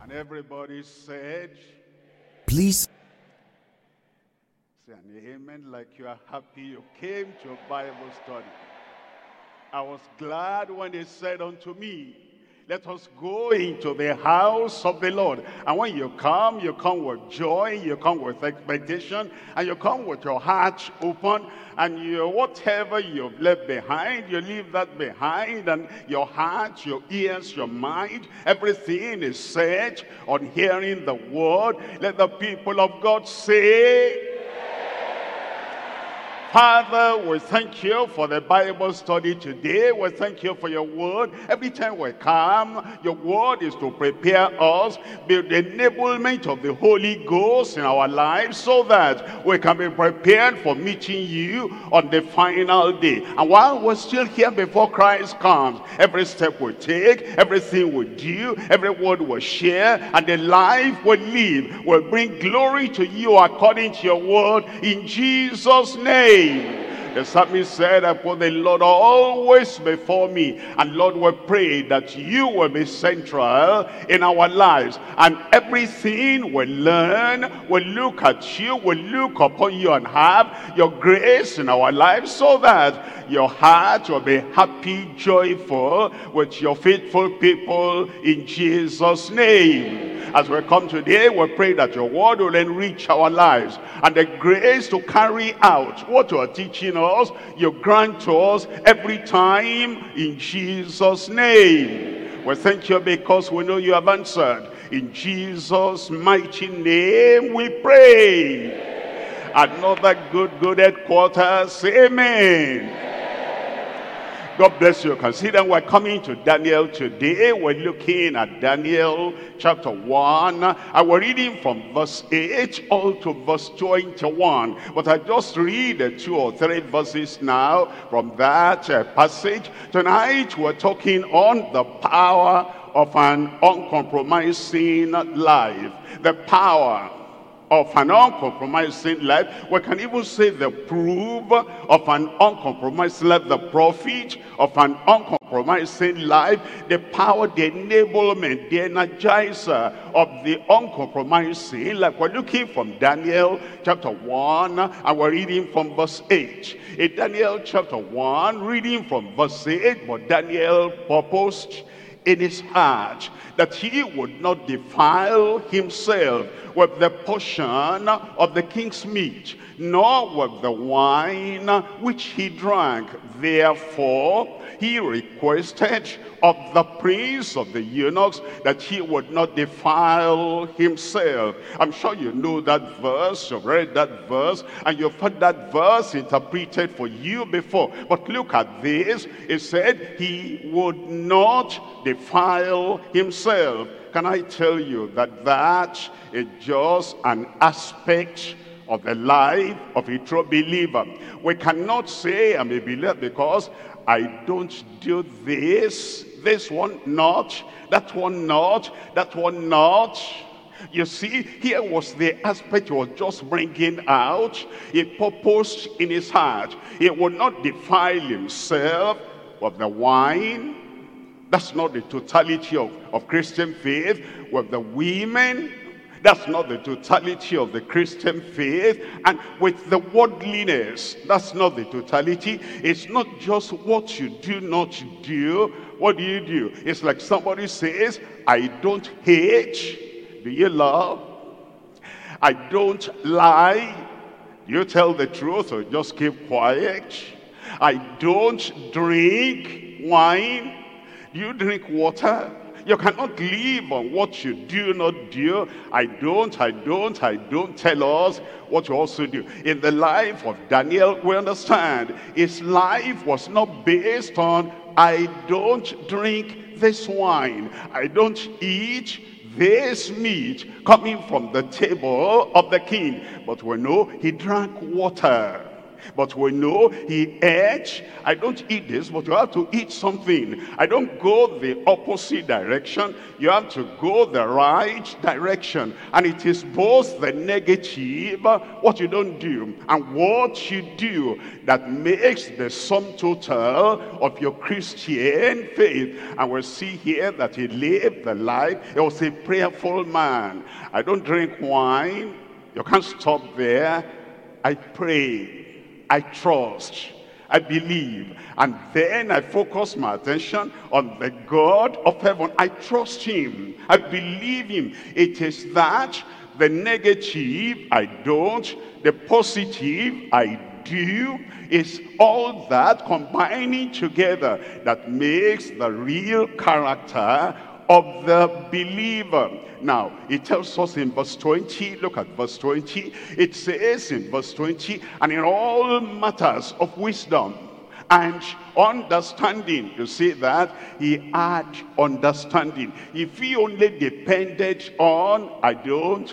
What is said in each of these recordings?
And everybody said, Please. say an amen like you are happy you came to a Bible study. I was glad when they said unto me, let us go into the house of the Lord. And when you come with joy, you come with expectation, and you come with your heart open, and whatever you've left behind, you leave that behind, and your heart, your ears, your mind, everything is set on hearing the word. Let the people of God say, Father, we thank you for the Bible study today. We thank you for your word. Every time we come, your word is to prepare us, build the enablement of the Holy Ghost in our lives so that we can be prepared for meeting you on the final day. And while we're still here before Christ comes, every step we take, everything we do, every word we share, and the life we live will bring glory to you according to your word in Jesus' name. The psalmist said, I put the Lord always before me. And Lord, we pray that you will be central in our lives. And everything we learn, we look at you, we look upon you and have your grace in our lives so that your heart will be happy, joyful with your faithful people in Jesus' name. As we come today, we pray that your word will enrich our lives and the grace to carry out what you are teaching us, you grant to us every time in Jesus' name. We thank you because we know you have answered. In Jesus' mighty name we pray. Another good headquarters. Amen. God bless you. Consider we're coming to Daniel today. We're looking at Daniel chapter 1. And we're reading from verse 8 all to verse 21. But I just read 2 or 3 verses now from that passage. Tonight we're talking on the power of an uncompromising life. The power of an uncompromising life. We can even say the proof of an uncompromising life, the profit of an uncompromising life, the power, the enablement, the energizer of the uncompromising life. We're looking from Daniel chapter 1 and we're reading from verse 8. In Daniel chapter 1, reading from verse 8, but Daniel purposed in his heart that he would not defile himself with the portion of the king's meat, nor with the wine which he drank. Therefore he requested of the prince of the eunuchs that he would not defile himself. I'm sure you know that verse, you've read that verse, and you've heard that verse interpreted for you before. But look at this. It said he would not defile himself. Can I tell you that that is just an aspect of the life of a true believer? We cannot say I'm a believer because I don't do this one not, that one not, that one not. You see, here was the aspect he was just bringing out. He purposed in his heart. He would not defile himself with the wine. That's not the totality of Christian faith. With the women, that's not the totality of the Christian faith. And with the worldliness, that's not the totality. It's not just what you do not do. What do? It's like somebody says, I don't hate. Do you love? I don't lie. Do you tell the truth or just keep quiet? I don't drink wine. Do you drink water? You cannot live on what you do not do. I don't tell us what you also do. In the life of Daniel, we understand his life was not based on I don't drink this wine. I don't eat this meat coming from the table of the king. But we know he drank water. But we know he ate. I don't eat this, but you have to eat something. I don't go the opposite direction. You have to go the right direction. And it is both the negative, what you don't do, and what you do that makes the sum total of your Christian faith. And we'll see here that he lived the life. He was a prayerful man. I don't drink wine. You can't stop there. I pray. I trust, I believe, and then I focus my attention on the God of heaven. I trust him, I believe him. It is that the negative I don't, the positive I do, is all that combining together that makes the real character of the believer. Now, it tells us in verse 20, look at verse 20. It says in verse 20, and in all matters of wisdom and understanding. You see that he had understanding. If he only depended on I don't,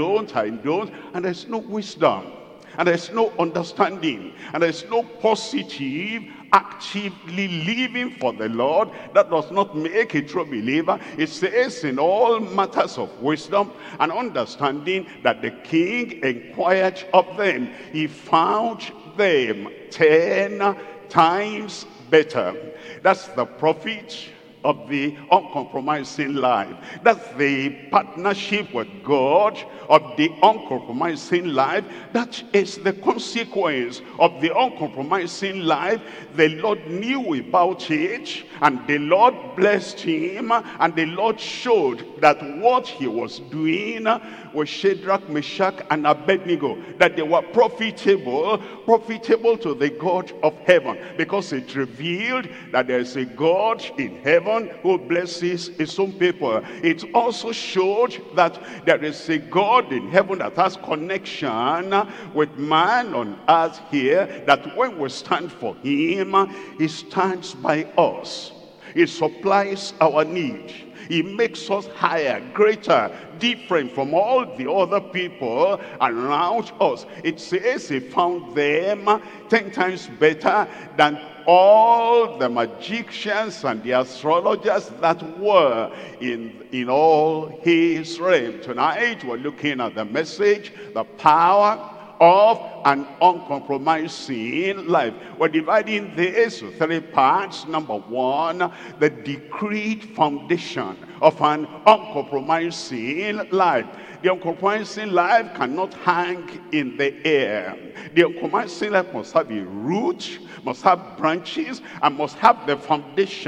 and there's no wisdom, and there's no understanding, and there's no positive actively living for the Lord, that does not make a true believer. It says in all matters of wisdom and understanding that the king inquired of them. He found them 10 times better. That's the profit of the uncompromising life. That's the partnership with God of the uncompromising life. That is the consequence of the uncompromising life. The Lord knew about it, and the Lord blessed him, and the Lord showed that what he was doing with Shadrach, Meshach, and Abednego, that they were profitable to the God of heaven, because it revealed that there is a God in heaven who blesses his own people. It also showed that there is a God in heaven that has connection with man on earth here, that when we stand for him, he stands by us. He supplies our need. He makes us higher, greater, different from all the other people around us. It says he found them 10 times better than all the magicians and the astrologers that were in all his realm. Tonight we're looking at the message, the power of an uncompromising life. We're dividing this to 3 parts. Number 1, the decreed foundation of an uncompromising life. The uncompromising life cannot hang in the air. The uncompromising life must have a root, must have branches, and must have the foundation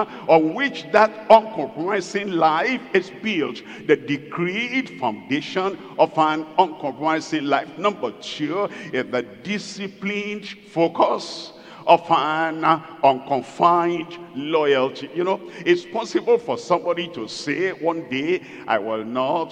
on which that uncompromising life is built. The decreed foundation of an uncompromising life. Number 2 is the disciplined focus of an unconfined loyalty. You know, it's possible for somebody to say one day, I will not.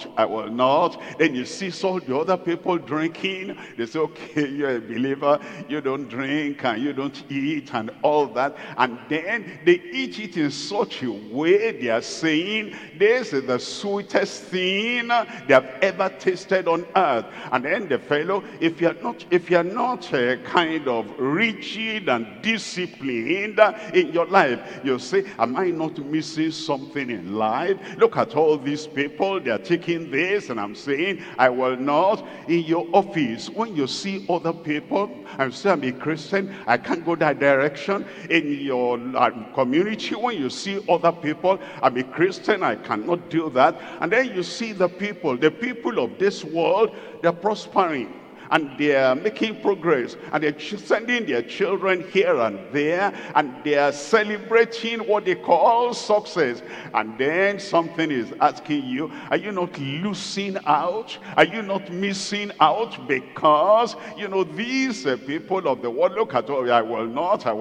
Then you see all the other people drinking. They say, okay, you're a believer, you don't drink and you don't eat and all that. And then they eat it in such a way, they are saying, this is the sweetest thing they have ever tasted on earth. And then the fellow, if you're not kind of rigid and disciplined in your life, you say, am I not missing something in life? Look at all these people, they are taking this, and I'm saying, I will not. In your office, when you see other people and say, I'm a Christian, I can't go that direction. In your community, when you see other people, I'm a Christian, I cannot do that. And then you see the people of this world, they're prospering, and they're making progress, and they're sending their children here and there, and they're celebrating what they call success. And then something is asking you, are you not losing out? Are you not missing out? Because, you know, these people of the world, look at all, I will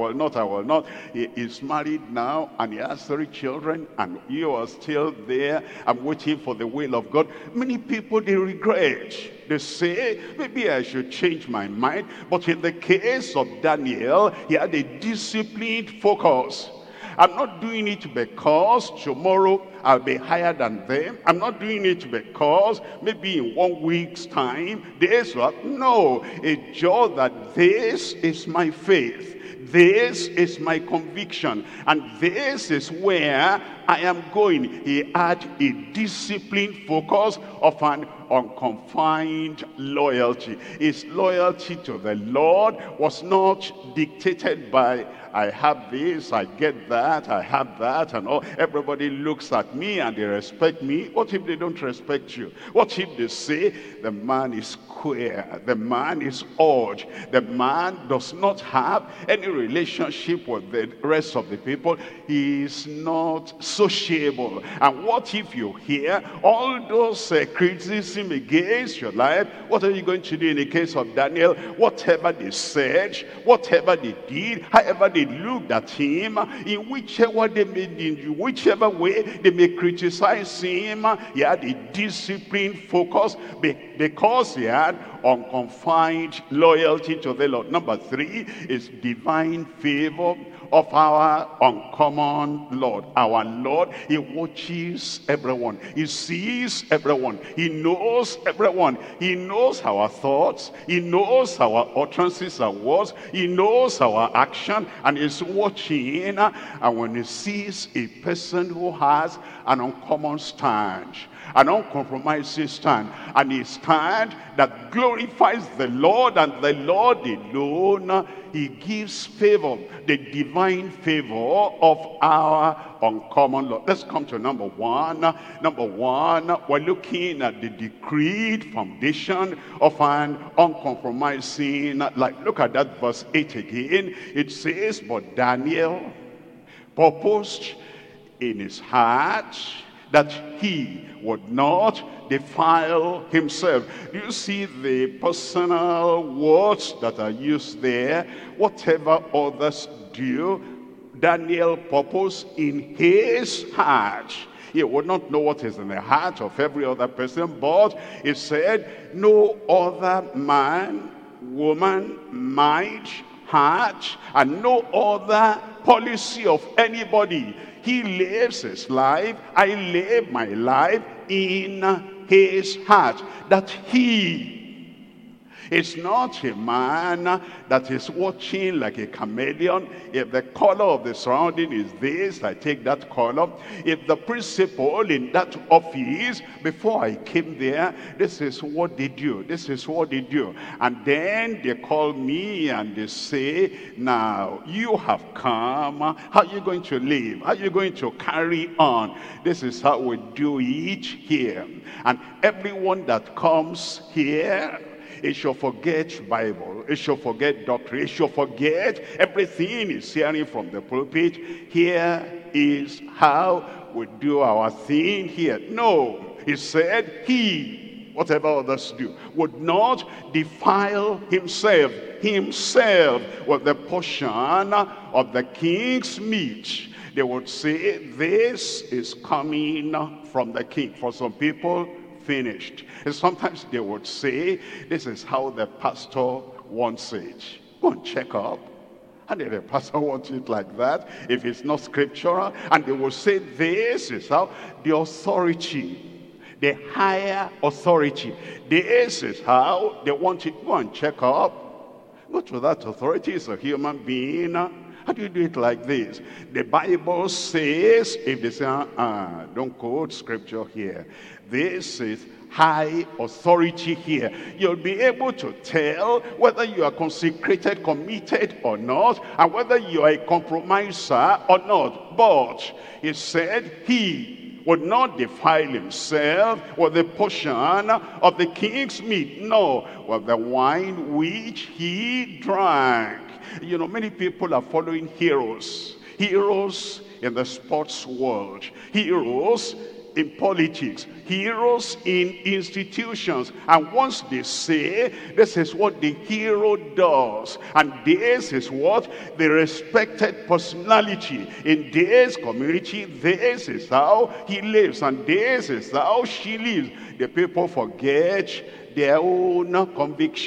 not. He is married now, and he has 3 children, and you are still there. I'm waiting for the will of God. Many people, they regret. They say, maybe I should change my mind. But in the case of Daniel, he had a disciplined focus. I'm not doing it because tomorrow I'll be higher than them. I'm not doing it because maybe in 1 week's time, this will. No, it's just that this is my faith. This is my conviction, and this is where I am going. He had a disciplined focus of an unconfined loyalty. His loyalty to the Lord was not dictated by, I have this, I get that, I have that, and all. Everybody looks at me and they respect me. What if they don't respect you? What if they say, the man is queer, the man is odd, the man does not have any relationship with the rest of the people, he is not sociable? And what if you hear all those criticism against your life? What are you going to do in the case of Daniel? Whatever they said, whatever they did, however they looked at him, in whichever way they may criticize him, he had a disciplined focus because he had unconfined loyalty to the Lord. Number 3 is divine favor of our uncommon Lord. Our Lord, he watches everyone. He sees everyone. He knows everyone. He knows our thoughts. He knows our utterances and words. He knows our action, and is watching. And when he sees a person who has an uncommon stand, an uncompromising stand, and a stand that glorifies the Lord and the Lord alone, he gives favor, the divine favor of our uncommon Lord. Let's come to number 1. Number 1, we're looking at the decreed foundation of an uncompromising life. Look at that verse 8 again. It says, but Daniel purposed in his heart that he would not defile himself. You see the personal words that are used there. Whatever others do, Daniel purposed in his heart. He would not know what is in the heart of every other person, but he said, no other man, woman, mind, heart, and no other policy of anybody. He lives his life, I live my life in his heart. That he is not a man that is watching like a chameleon. If the color of the surrounding is this, I take that color. If the principal in that office, before I came there, this is what they do, this is what they do. And then they call me and they say, now you have come, how are you going to live? How are you going to carry on? This is how we do it here. And everyone that comes here, it shall forget Bible, it shall forget doctrine, it shall forget everything he's hearing from the pulpit. Here is how we do our thing here. No, he said he, whatever others do, would not defile himself with the portion of the king's meat. They would say, this is coming from the king. For some people, finished. And sometimes they would say, this is how the pastor wants it. Go and check up. And if the pastor wants it like that, if it's not scriptural, and they will say, this is how the authority, the higher authority, this is how they want it. Go and check up. Go to that authority. It's a human being. How do you do it like this? The Bible says, if they say, don't quote scripture here. This is high authority here. You'll be able to tell whether you are consecrated, committed or not, and whether you are a compromiser or not. But he said he would not defile himself with the portion of the king's meat, nor with the wine which he drank. You know, many people are following heroes in the sports world, heroes in politics, heroes in institutions, and once they say this is what the hero does, and this is what the respected personality in this community, this is how he lives, and this is how she lives, the people forget their own conviction.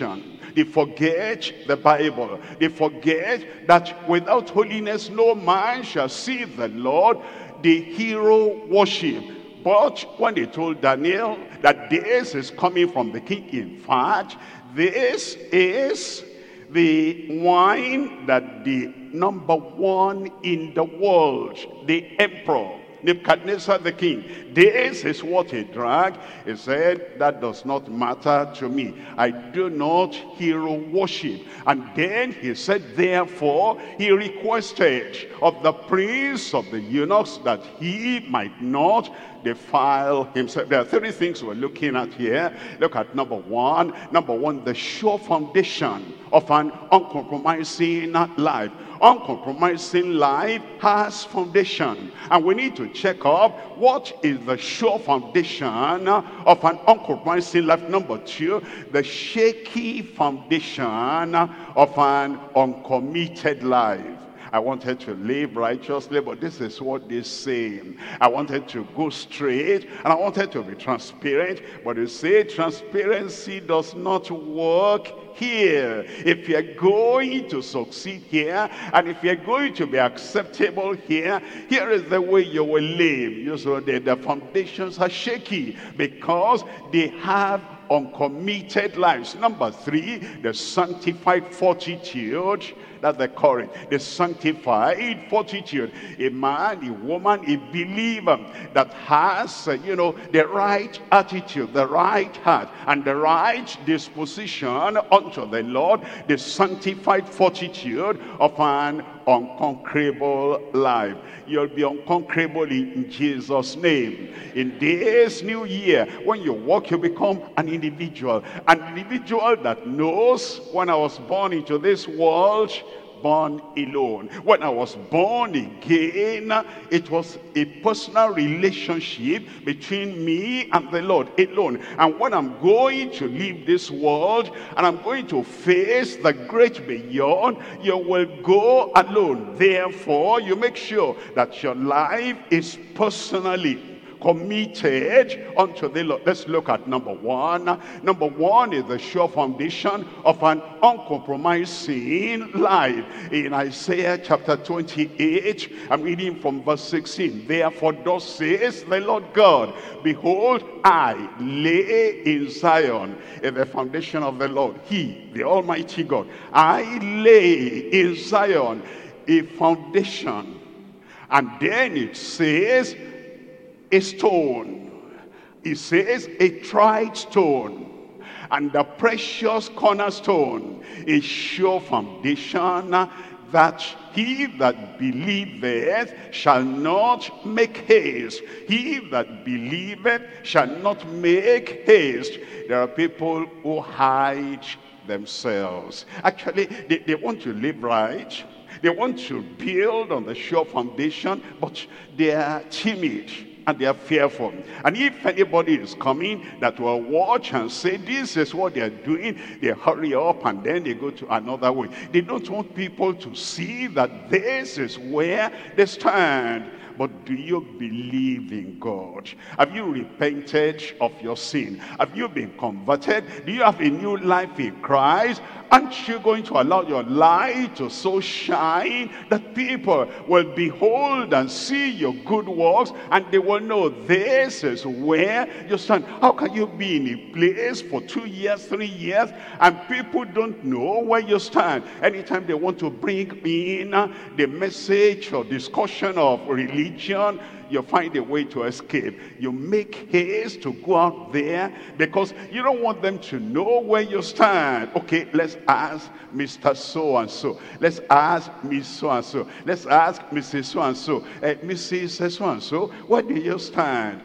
They forget the Bible. They forget that without holiness no man shall see the Lord. The hero worship. But when they told Daniel that this is coming from the king, in fact, this is the wine that the number one in the world, the emperor, Nebuchadnezzar the king, this is what he drank. He said, that does not matter to me. I do not hero worship. And then he said, therefore, he requested of the prince of the eunuchs that he might not defile himself. There are three things we're looking at here. Look at number one. Number one, the sure foundation of an uncompromising life. Uncompromising life has foundation, and we need to check up what is the sure foundation of an uncompromising life. Number two, the shaky foundation of an uncommitted life. I wanted to live righteously, but this is what they say. I wanted to go straight, and I wanted to be transparent, but they say transparency does not work here. If you're going to succeed here, and if you're going to be acceptable here, here is the way you will live. You saw that the foundations are shaky because they have uncommitted lives. Number three, the sanctified fortitude. That's the courage, the sanctified fortitude. A man, a woman, a believer that has, the right attitude, the right heart, and the right disposition unto the Lord. The sanctified fortitude of an unconquerable life. You'll be unconquerable in Jesus' name. In this new year, when you walk, you become an individual that knows, when I was born into this world, born alone. When I was born again, it was a personal relationship between me and the Lord alone. And when I'm going to leave this world and I'm going to face the great beyond, you will go alone. Therefore, you make sure that your life is personally committed unto the Lord. Let's look at number one. Number one is the sure foundation of an uncompromising life. In Isaiah chapter 28, I'm reading from verse 16. Therefore thus says the Lord God, behold, I lay in Zion, in the foundation of the Lord, he, the Almighty God, I lay in Zion a foundation. And then it says, a stone. It says a tried stone, and the precious cornerstone, a sure foundation, that he that believeth shall not make haste. He that believeth shall not make haste. There are people who hide themselves. Actually, they want to live right. They want to build on the sure foundation, but they are timid. And they are fearful. And if anybody is coming that will watch and say, this is what they are doing, they hurry up and then they go to another way. They don't want people to see that this is where they stand. But do you believe in God? Have you repented of your sin? Have you been converted? Do you have a new life in Christ? Aren't you going to allow your light to so shine that people will behold and see your good works, and they will know this is where you stand? How can you be in a place for 2 years, 3 years, and people don't know where you stand? Anytime they want to bring in the message or discussion of religion, you find a way to escape. You make haste to go out there because you don't want them to know where you stand. Okay, let's ask Mr. So-and-so. Let's ask Miss So-and-so. Let's ask Mrs. So-and-so. Mrs. So-and-so, where do you stand?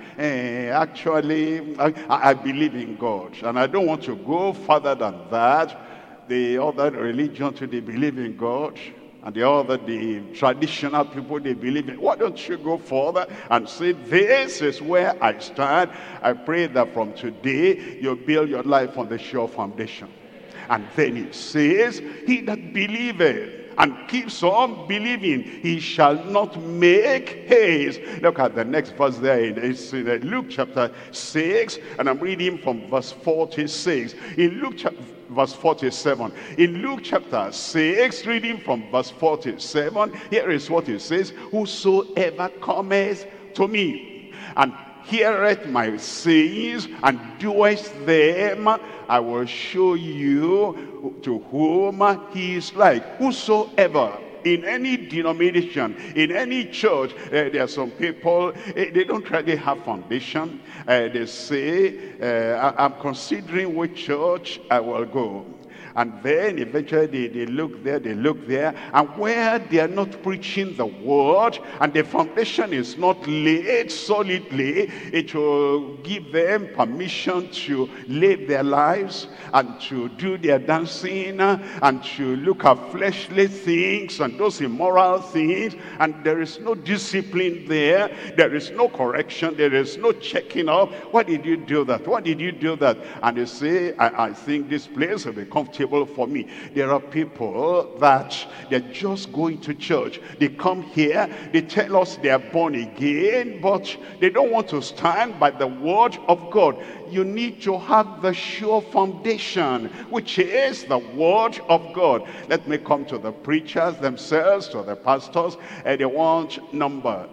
Actually, I believe in God, and I don't want to go further than that. The other religion too, they believe in God. And the traditional people, they believe in. Why don't you go further and say, this is where I stand? I pray that from today, you build your life on the sure foundation. And then it says, he that believeth and keeps on believing, he shall not make haste. Look at the next verse there. It's in Luke chapter 6, and I'm reading from verse 46. In Luke chapter verse 47. In Luke chapter 6, reading from verse 47, here is what it says: whosoever cometh to me and heareth my sayings and doeth them, I will show you to whom he is like. Whosoever. In any denomination, in any church, there are some people, they don't really have foundation. They say, I'm considering which church I will go. And then eventually they look there, and where they are not preaching the word, and the foundation is not laid solidly, it will give them permission to live their lives, and to do their dancing, and to look at fleshly things, and those immoral things, and there is no discipline there, there is no correction, there is no checking up. Why did you do that? Why did you do that? And they say, I think this place will be comfortable for me. There are people that they're just going to church. They come here, they tell us they are born again, but they don't want to stand by the word of God. You need to have the sure foundation, which is the word of God. Let me come to the preachers themselves, to the pastors, and they want number.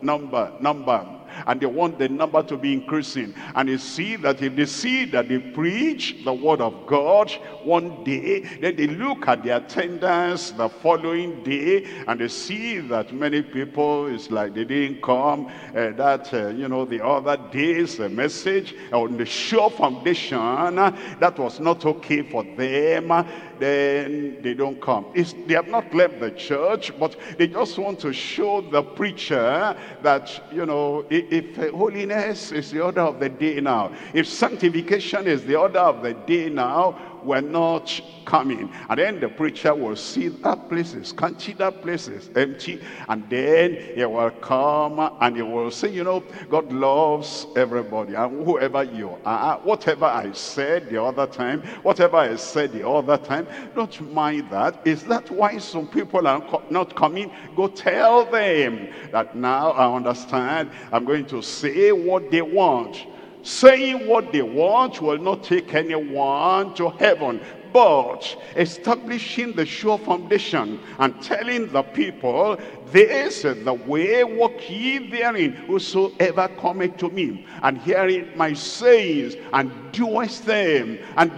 And they want the number to be increasing. And you see that if they see that they preach the word of God one day, then they look at the attendance the following day, and they see that many people, it's like they didn't come the other day's message on the sure foundation that was not okay for them. Then they don't come. They have not left the church, but they just want to show the preacher that, if holiness is the order of the day now, if sanctification is the order of the day now, we're not coming. And then the preacher will see that place is scanty, that place is empty, and then he will come and he will say, God loves everybody, and whoever you are, whatever I said the other time, don't mind that. Is that why some people are not coming? Go tell them that now I understand. I'm going to say what they want. Saying what they want will not take anyone to heaven, but establishing the sure foundation and telling the people, this is the way, walk ye therein. Whosoever cometh to me and heareth my sayings and doeth them,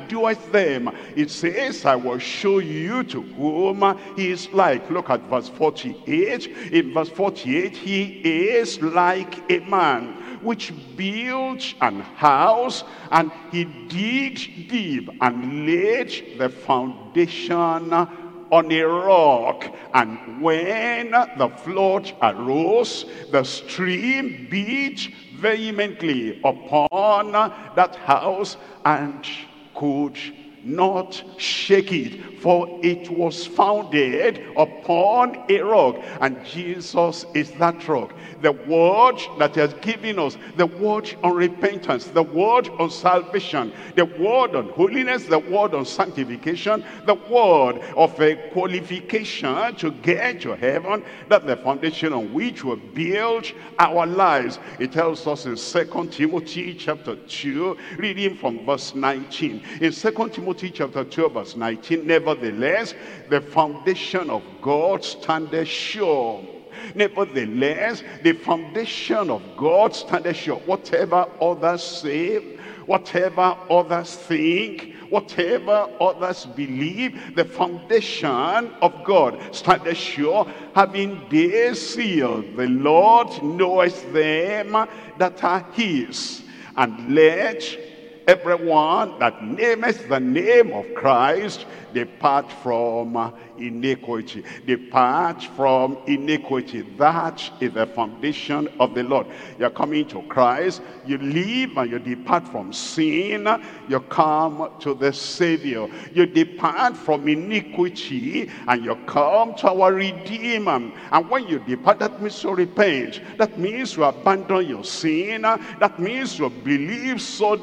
it says, I will show you to whom he is like. Look at verse 48. In verse 48, he is like a man which built an house, and he digged deep and laid the foundation on a rock. And when the flood arose, the stream beat vehemently upon that house and could not shake it, for it was founded upon a rock. And Jesus is that rock. The word that he has given us, the word on repentance, the word on salvation, the word on holiness, the word on sanctification, the word of a qualification to get to heaven, that's the foundation on which we build our lives. It tells us in 2 Timothy chapter 2, reading from verse 19. In 2 Timothy chapter 2 verse 19, nevertheless, the foundation of God standeth sure. Nevertheless, the foundation of God standeth sure. Whatever others say, whatever others think, whatever others believe, the foundation of God standeth sure, having this seal, the Lord knoweth them that are his. And let everyone that nameth the name of Christ depart from iniquity. Depart from iniquity. That is the foundation of the Lord. You're coming to Christ, you leave and you depart from sin, you come to the Savior. You depart from iniquity and you come to our Redeemer. And when you depart, that means you repent. That means you abandon your sin. That means you believe solidly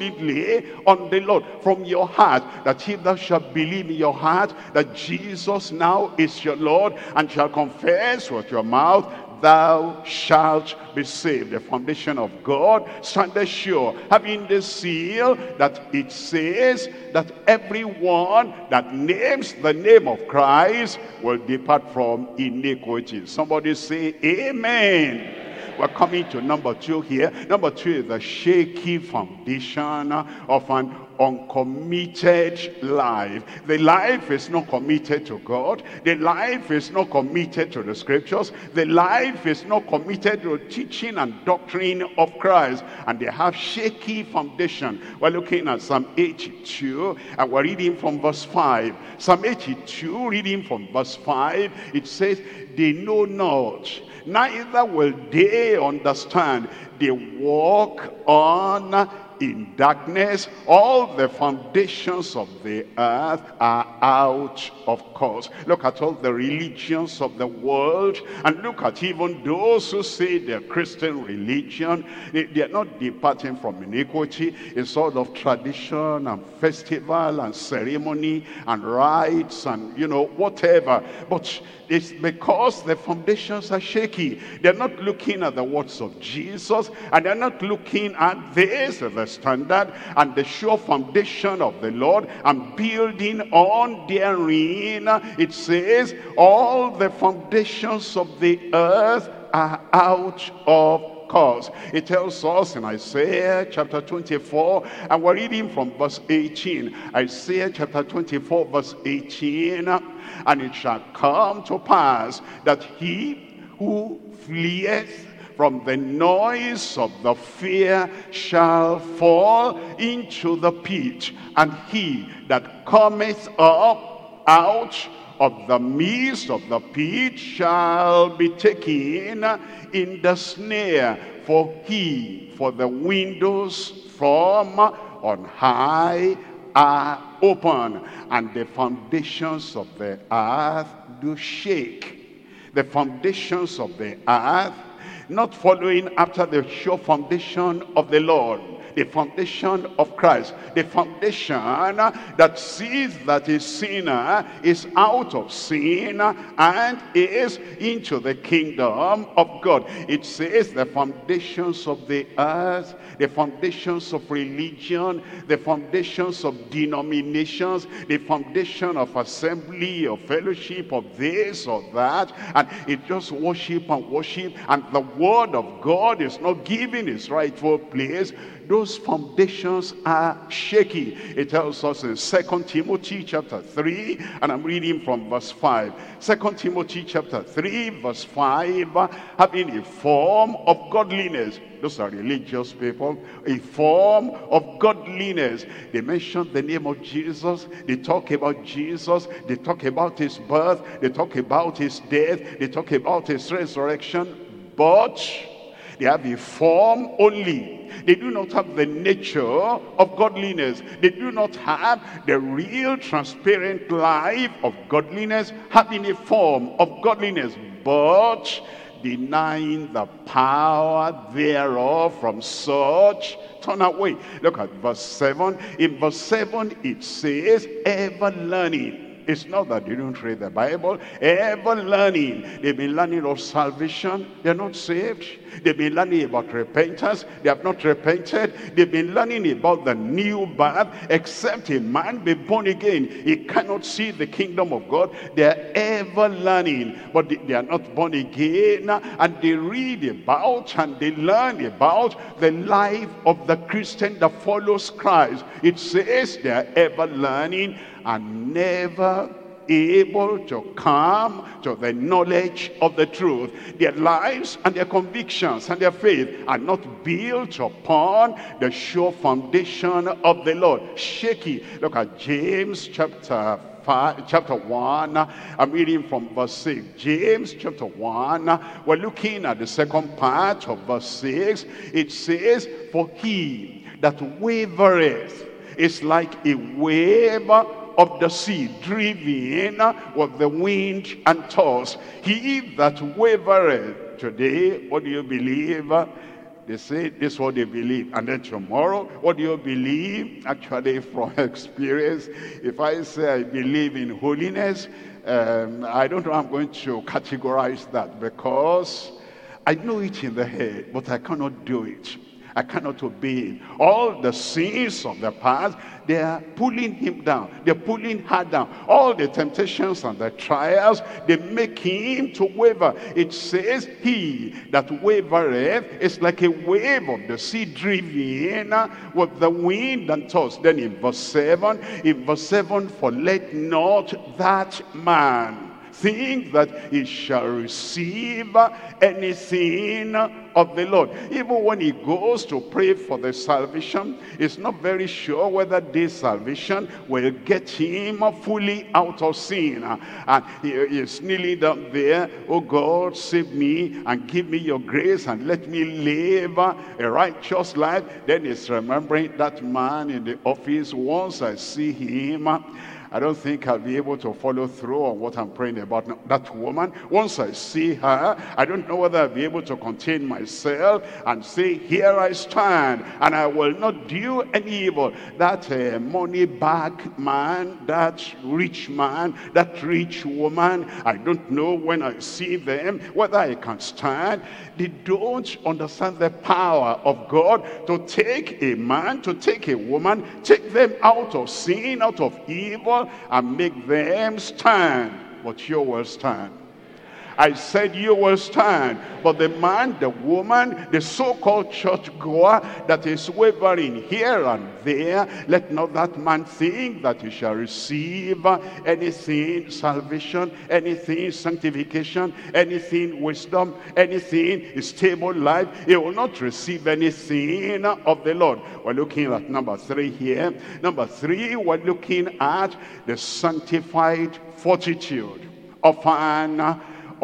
today on the Lord from your heart, that if thou shalt believe in your heart that Jesus now is your Lord, and shall confess with your mouth, thou shalt be saved. The foundation of God standeth sure, having this seal, that it says that everyone that names the name of Christ will depart from iniquity. Somebody say amen. We're coming to number 2 here. Number 2 is the shaky foundation of an uncommitted life. The life is not committed to God. The life is not committed to the scriptures. The life is not committed to teaching and doctrine of Christ. And they have shaky foundation. We're looking at Psalm 82 and we're reading from verse 5. Psalm 82, reading from verse 5, it says, they know not, neither will they understand. They walk on in darkness. All the foundations of the earth are out of course. Look at all the religions of the world, and look at even those who say they're Christian religion. They're not departing from iniquity. It's all of tradition and festival and ceremony and rites and whatever. But it's because the foundations are shaky. They're not looking at the words of Jesus, and they're not looking at this as the standard and the sure foundation of the Lord, and building on therein. It says all the foundations of the earth are out of course. It tells us in Isaiah chapter 24, and we're reading from verse 18. Isaiah chapter 24 verse 18, and it shall come to pass that he who fleeth from the noise of the fear shall fall into the pit, and he that cometh up out of the midst of the pit shall be taken in the snare. For the windows from on high are open, and the foundations of the earth do shake. The foundations of the earth, not following after the sure foundation of the Lord, the foundation of Christ, the foundation that sees that a sinner is out of sin and is into the kingdom of God. It says the foundations of the earth, the foundations of religion, the foundations of denominations, the foundation of assembly, of fellowship, of this or that, and it just worship and worship, and the word of God is not given its rightful place. Those foundations are shaky. It tells us in 2 Timothy chapter 3, and I'm reading from verse 5. 2 Timothy chapter 3 verse 5, having a form of godliness. Those are religious people. A form of godliness. They mention the name of Jesus. They talk about Jesus. They talk about his birth. They talk about his death. They talk about his resurrection. But they have a form only. They do not have the nature of godliness. They do not have the real transparent life of godliness, having a form of godliness, but denying the power thereof. From such turn away. Look at verse 7. In verse 7 it says, ever learning. It's not that they don't read the Bible. Ever learning. They've been learning of salvation. They're not saved. They've been learning about repentance. They have not repented. They've been learning about the new birth. Except a man be born again, he cannot see the kingdom of God. They're ever learning, but they are not born again. And they read about and they learn about the life of the Christian that follows Christ. It says they're ever learning and never able to come to the knowledge of the truth. Their lives and their convictions and their faith are not built upon the sure foundation of the Lord. Shaky. Look at James chapter 1. I'm reading from verse 6. James chapter 1. We're looking at the second part of verse 6. It says, for he that wavereth is like a wave of the sea, driven with the wind and tossed. He that wavereth. Today, what do you believe? They say this is what they believe. And then tomorrow, what do you believe? Actually, from experience, if I say I believe in holiness, I don't know how I'm going to categorize that, because I know it in the head, but I cannot do it. I cannot obey it. All the sins of the past, they are pulling him down. They're pulling her down. All the temptations and the trials, they make him to waver. It says, he that wavereth is like a wave of the sea driven with the wind and tossed. Then in verse 7, for let not that man think that he shall receive anything of the Lord. Even when he goes to pray for the salvation, he's not very sure whether this salvation will get him fully out of sin. And he is kneeling down there, oh God, save me and give me your grace and let me live a righteous life. Then he's remembering that man in the office. Once I see him, I don't think I'll be able to follow through on what I'm praying about now. That woman, once I see her, I don't know whether I'll be able to contain myself and say, here I stand, and I will not do any evil. That money bag man, that rich man, that rich woman, I don't know when I see them whether I can stand. They don't understand the power of God to take a man, to take a woman, take them out of sin, out of evil, and make them stand. But you will stand. I said you will stand. But the man, the woman, the so-called churchgoer that is wavering here and there, let not that man think that he shall receive anything salvation, anything sanctification, anything wisdom, anything stable life. He will not receive anything of the Lord. We're looking at number 3 here. Number 3, we're looking at the sanctified fortitude of an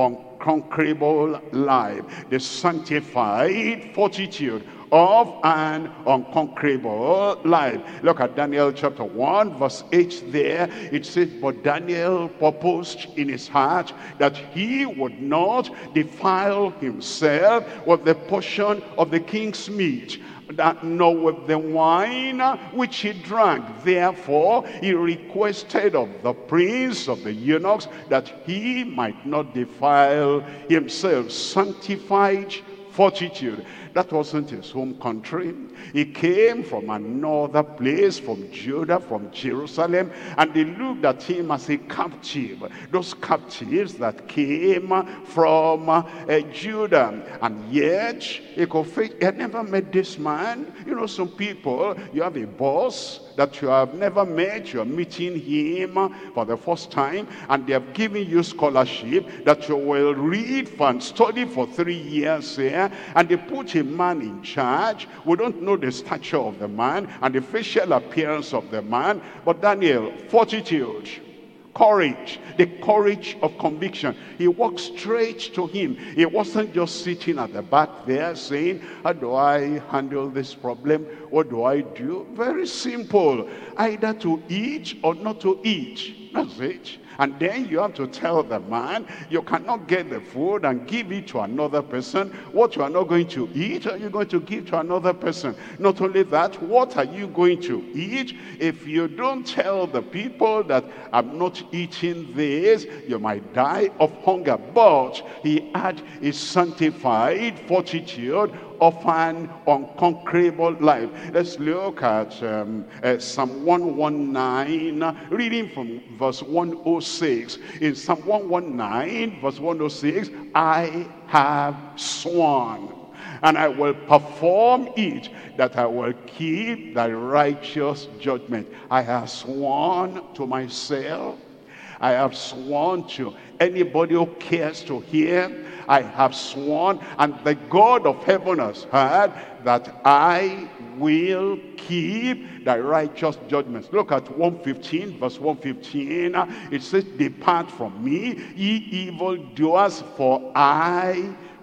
unconquerable life. The sanctified fortitude of an unconquerable life. Look at Daniel chapter 1 verse 8 there. It says, but Daniel purposed in his heart that he would not defile himself with the portion of the king's meat, that nor with the wine which he drank. Therefore he requested of the prince of the eunuchs that he might not defile himself. Sanctified fortitude. That wasn't his home country. He came from another place, from Judah, from Jerusalem, and they looked at him as a captive. Those captives that came from Judah. And yet, he had never met this man. You know, some people, you have a boss that you have never met, you're meeting him for the first time, and they have given you scholarship that you will read and study for 3 years here, and they put a man in charge. We don't know the stature of the man and the facial appearance of the man, but Daniel, fortitude, courage, the courage of conviction. He walked straight to him. He wasn't just sitting at the back there saying, how do I handle this problem? What do I do? Very simple. Either to eat or not to eat. That's it. And then you have to tell the man, you cannot get the food and give it to another person. What you are not going to eat, are you going to give to another person? Not only that, what are you going to eat? If you don't tell the people that I'm not eating this, you might die of hunger. But he had a sanctified fortitude of an unconquerable life. Let's look at Psalm 119, reading from verse 106. In Psalm 119, verse 106, I have sworn, and I will perform it, that I will keep thy righteous judgment. I have sworn to myself. I have sworn to anybody who cares to hear. I have sworn, and the God of heaven has heard, that I will keep thy righteous judgments. Look at 115, verse 115. It says, depart from me, ye evildoers, for I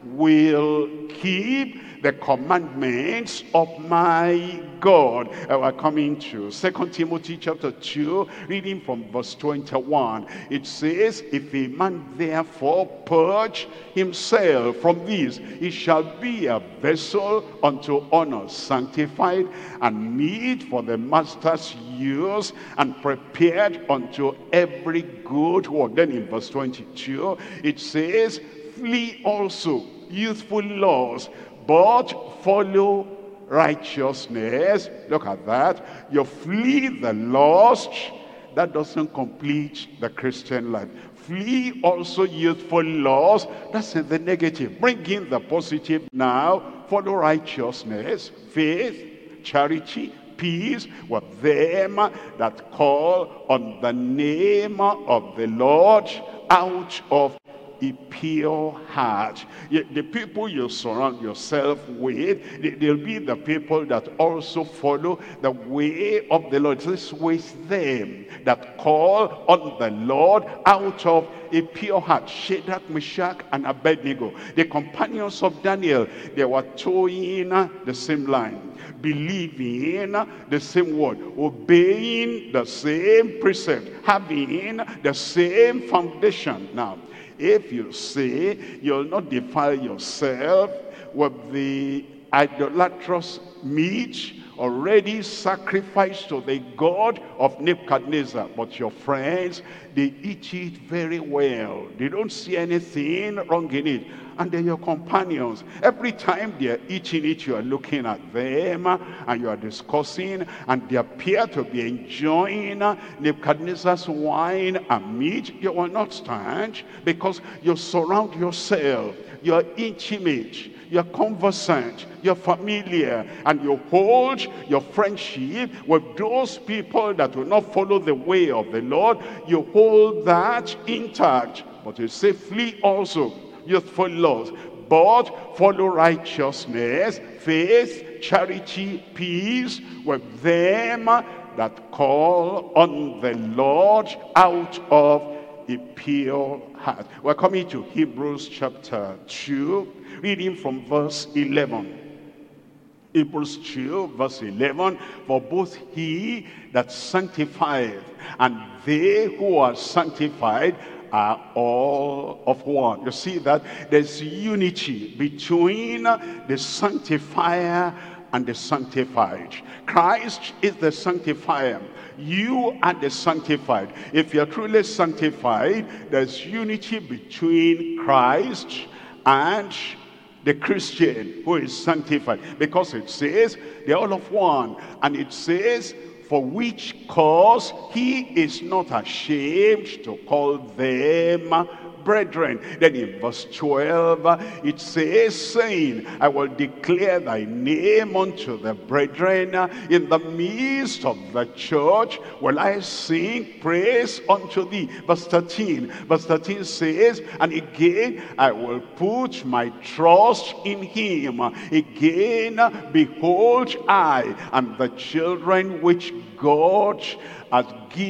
will keep the commandments of my God. We're coming to 2 Timothy chapter 2, reading from verse 21. It says, if a man therefore purge himself from this, he shall be a vessel unto honor, sanctified and meet for the master's use, and prepared unto every good work. Then in verse 22, it says, flee also youthful lusts, but follow righteousness. Look at that. You flee the lust. That doesn't complete the Christian life. Flee also youthful lusts. That's in the negative. Bring in the positive now. Follow righteousness, faith, charity, peace with them that call on the name of the Lord out of a pure heart. The people you surround yourself with, they'll be the people that also follow the way of the Lord. This with them that call on the Lord out of a pure heart. Shadrach, Meshach, and Abednego, the companions of Daniel, they were towing the same line, believing the same word, obeying the same precept, having the same foundation. Now, if you say you'll not defile yourself with the idolatrous meat already sacrificed to the god of Nebuchadnezzar, but your friends, they eat it very well, they don't see anything wrong in it, and they're your companions. Every time they're eating it, you are looking at them and you are discussing, and they appear to be enjoying Nebuchadnezzar's wine and meat. You will not stand, because you surround yourself, you're intimate, you're conversant, you're familiar, and you hold your friendship with those people that will not follow the way of the Lord. You hold that intact. But you say, flee also youthful lusts, but follow righteousness, faith, charity, peace with them that call on the Lord out of a pure heart. We're coming to Hebrews chapter 2, reading from verse 11. Hebrews 2, verse 11, for both he that sanctifieth and they who are sanctified are all of one. You see that there's unity between the sanctifier and the sanctified. Christ is the sanctifier. You are the sanctified. If you're truly sanctified, there's unity between Christ and the Christian who is sanctified, because it says they're all of one, and it says, for which cause he is not ashamed to call them brethren. Then in verse 12, it says, saying, I will declare thy name unto the brethren. In the midst of the church will I sing praise unto thee. Verse 13. Verse 13 says, and again, I will put my trust in him. Again, behold, I and the children which God has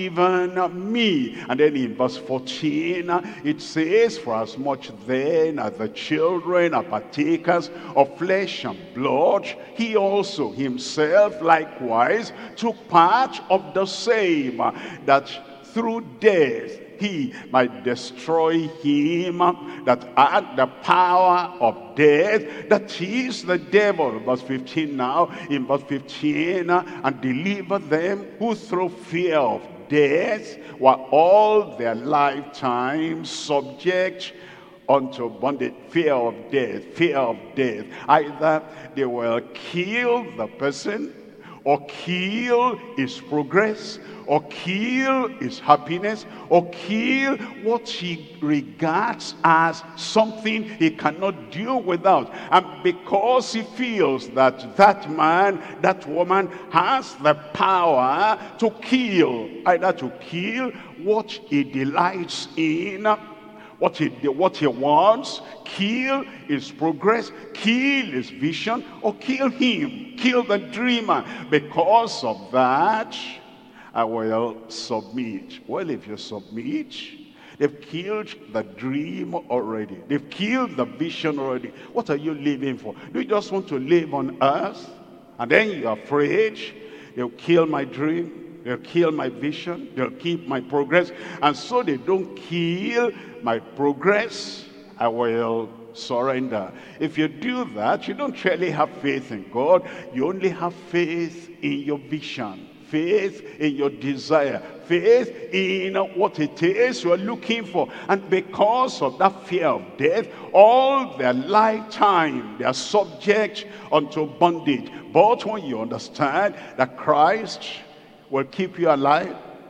given me. And then in verse 14, it says, for as much then as the children are partakers of flesh and blood, he also himself likewise took part of the same, that through death he might destroy him that had the power of death, that is the devil. Verse 15 now, in verse 15, and deliver them who through fear of death were all their lifetime subject unto bondage. Fear of death, fear of death. Either they will kill the person, or kill his progress, or kill his happiness, or kill what he regards as something he cannot do without. And because he feels that that man, that woman has the power to kill, either to kill what he delights in, what he wants, kill his progress, kill his vision, or kill him, kill the dreamer. Because of that, I will submit. Well, if you submit, They've killed the dream already. They've killed the vision already. What are you living for? Do you just want to live on earth? And then you're afraid they'll kill my dream, they'll kill my vision, they'll keep my progress. And so they don't kill my progress, I will surrender. If you do that, you don't really have faith in God. You only have faith in your vision, faith in your desire, faith in what it is you're looking for. And because of that fear of death, all their lifetime they are subject unto bondage. But when you understand that Christ will keep you alive,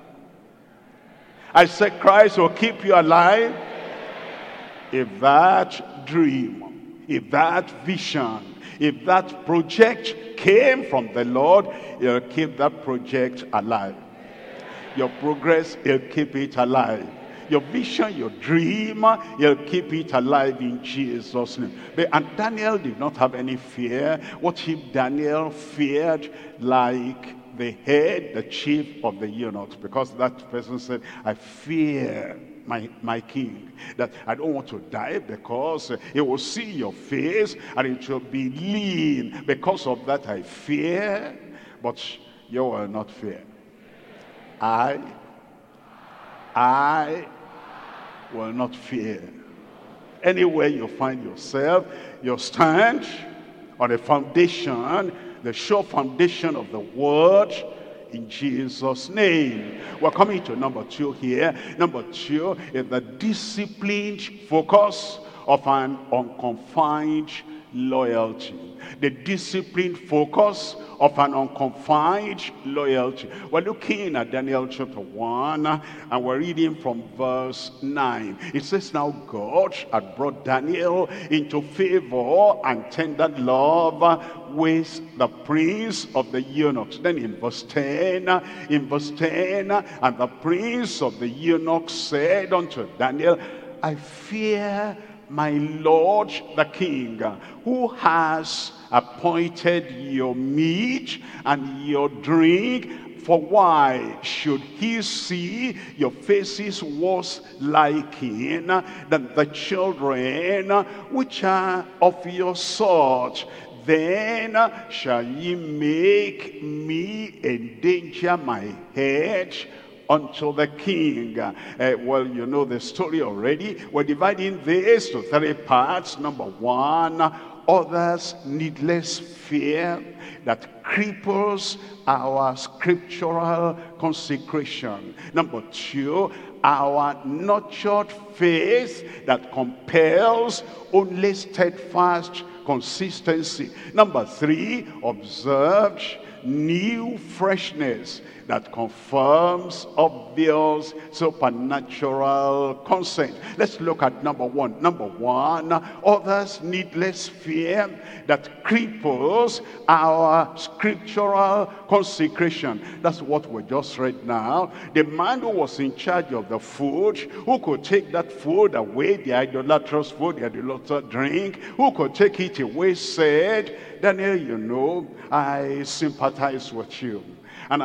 I said Christ will keep you alive. If that dream, if that vision, if that project came from the Lord, he'll keep that project alive. Your progress, he'll keep it alive. Your vision, your dream, he'll keep it alive in Jesus' name. And Daniel did not have any fear. What if Daniel feared like the head, the chief of the eunuchs? Because that person said, I fear my king, that I don't want to die, because he will see your face and it will be lean. Because of that I fear, but you will not fear. I will not fear. Anywhere you find yourself, you stand on a foundation, the sure foundation of the word, in Jesus' name. We're coming to number 2 here. Number 2 is the disciplined focus of an unconfined loyalty. The disciplined focus of an unconfined loyalty. We're looking at Daniel chapter 1 and we're reading from verse 9. It says, now God had brought Daniel into favor and tender love with the prince of the eunuchs. Then in verse 10, and the prince of the eunuchs said unto Daniel, I fear my lord the king, who has appointed your meat and your drink. For why should he see your faces worse liking than the children which are of your sort? Then shall ye make me endanger my head unto the king. Well, you know the story already. We're dividing this to 3 parts. Number 1, others needless fear that cripples our scriptural consecration. Number 2, our nurtured faith that compels only steadfast consistency. Number 3, observed new freshness that confirms obvious supernatural consent. Let's look at number 1. Number 1, others needless fear that cripples our scriptural consecration. That's what we just read now. The man who was in charge of the food, who could take that food away, the idolatrous food, the idolatrous drink, who could take it away, said, Daniel, you know, I sympathize with you. And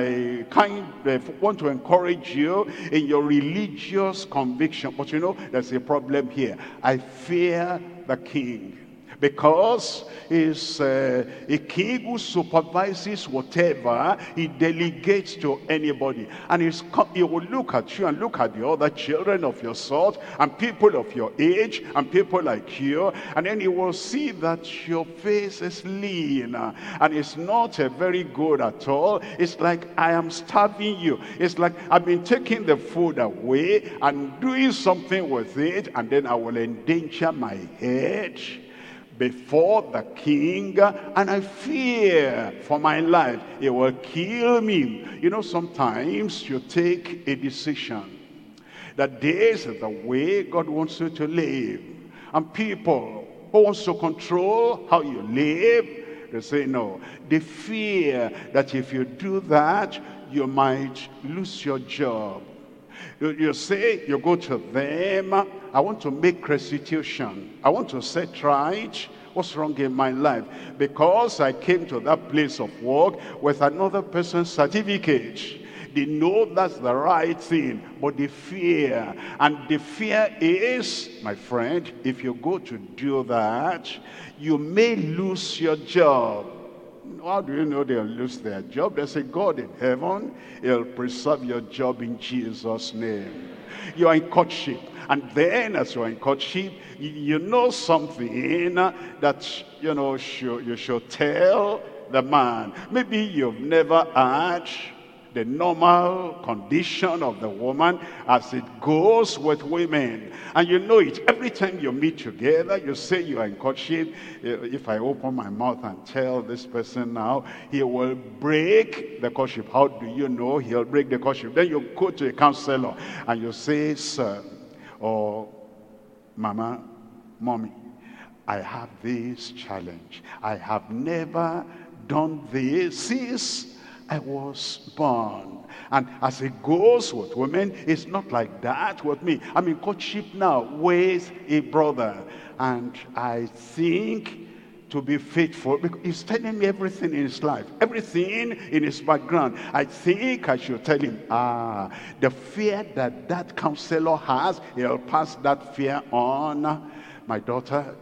I kind of want to encourage you in your religious conviction. But you know, there's a problem here. I fear the king. Because he's a king who supervises whatever he delegates to anybody. And he will look at you and look at the other children of your sort and people of your age and people like you. And then he will see that your face is lean and it's not very good at all. It's like I am starving you. It's like I've been taking the food away and doing something with it, and then I will endanger my head before the king, and I fear for my life. It will kill me. You know, sometimes you take a decision that this is the way God wants you to live, and people who wants to control how you live, they say no. They fear that if you do that, you might lose your job. You say, you go to them, I want to make restitution. I want to set right what's wrong in my life. Because I came to that place of work with another person's certificate. They know that's the right thing, but they fear. And the fear is, my friend, if you go to do that, you may lose your job. How do you know they'll lose their job? There's a God in heaven. He'll preserve your job in Jesus' name. You are in courtship. And then as you're in courtship, you know something that, you should tell the man. Maybe you've never had the normal condition of the woman as it goes with women. And you know it. Every time you meet together, you say you are in courtship. If I open my mouth and tell this person now, he will break the courtship. How do you know he'll break the courtship? Then you go to a counselor and you say, sir, or mama, mommy, I have this challenge. I have never done this since I was born. And as it goes with women, it's not like that with me. I'm in courtship now with a brother. And I think to be faithful, because he's telling me everything in his life, everything in his background. I think I should tell him, the fear that counselor has, he'll pass that fear on. My daughter,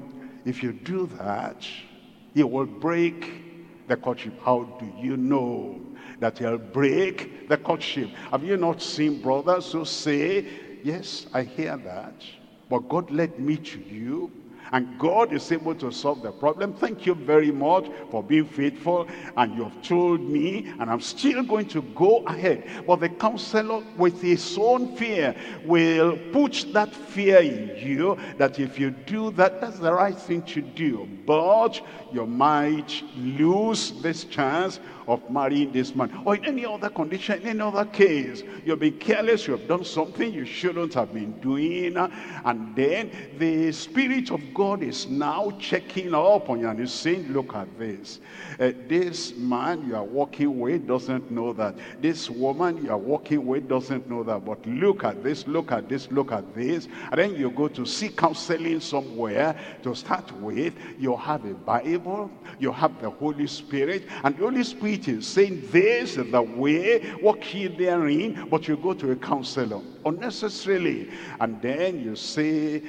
if you do that, he will break the courtship. How do you know that he'll break the courtship? Have you not seen brothers who say, yes, I hear that, but God led me to you, and God is able to solve the problem. Thank you very much for being faithful, and you have told me, and I'm still going to go ahead. But the counselor, with his own fear, will put that fear in you, that if you do that, that's the right thing to do. But you might lose this chance of marrying this man. Or in any other condition, in any other case, you've been careless, you have done something you shouldn't have been doing, and then the Spirit of God is now checking up on you and is saying, look at this. This man you are walking with doesn't know that. This woman you are walking with doesn't know that. But look at this, look at this, look at this. And then you go to seek counseling somewhere. To start with, you have a Bible, you have the Holy Spirit, and the Holy Spirit is saying, this is the way, walk ye therein. But you go to a counselor unnecessarily, and then you say,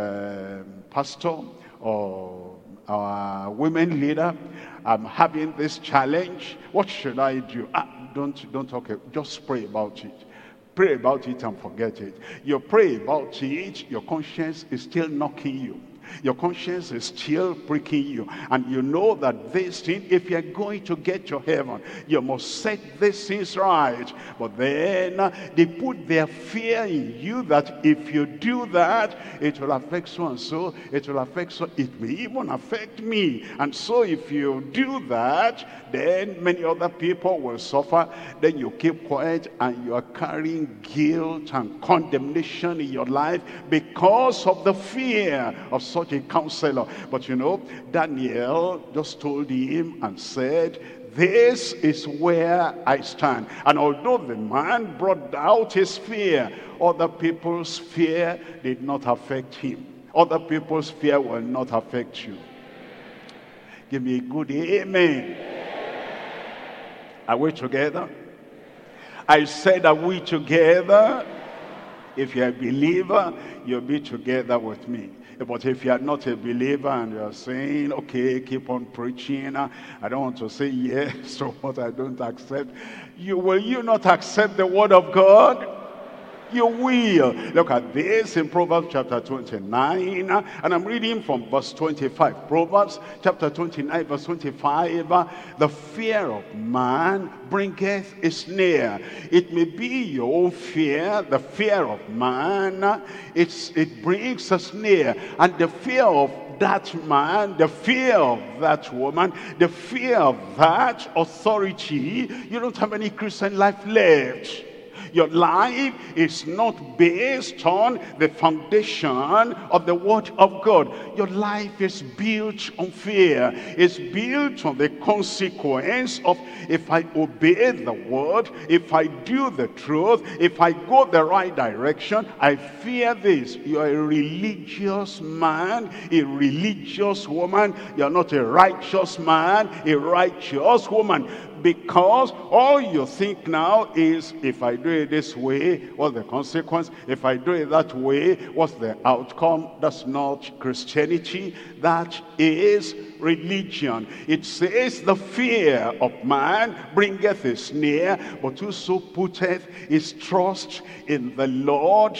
pastor or our women leader, I'm having this challenge, what should I do? Don't talk, just pray about it. Pray about it and forget it. You pray about it, your conscience is still knocking you. Your conscience is still pricking you, and you know that this thing, if you're going to get to heaven, you must set these things right. But then they put their fear in you that if you do that, it will affect so and so, it will affect so, it may even affect me. And so if you do that, then many other people will suffer. Then you keep quiet and you are carrying guilt and condemnation in your life because of the fear of such a counselor. But Daniel just told him and said, this is where I stand. And although the man brought out his fear, other people's fear did not affect him. Other people's fear will not affect you. Give me a good amen. Are we together? I said, are we together? If you're a believer, you'll be together with me. But if you're not a believer and you're saying, okay, keep on preaching, I don't want to say yes to what I don't accept, will you not accept the word of God? You will. Look at this in Proverbs chapter 29, and I'm reading from verse 25. Proverbs chapter 29, verse 25. The fear of man bringeth a snare. It may be your own fear, the fear of man, it brings a snare. And the fear of that man, the fear of that woman, the fear of that authority, you don't have any Christian life left. Your life is not based on the foundation of the word of God. Your life is built on fear. It's built on the consequence of, if I obey the word, if I do the truth, if I go the right direction, I fear this. You're a religious man, a religious woman. You're not a righteous man, a righteous woman. Because all you think now is, if I do it this way, what's the consequence? If I do it that way, what's the outcome? That's not Christianity. That is religion. It says the fear of man bringeth a snare, but whoso putteth his trust in the Lord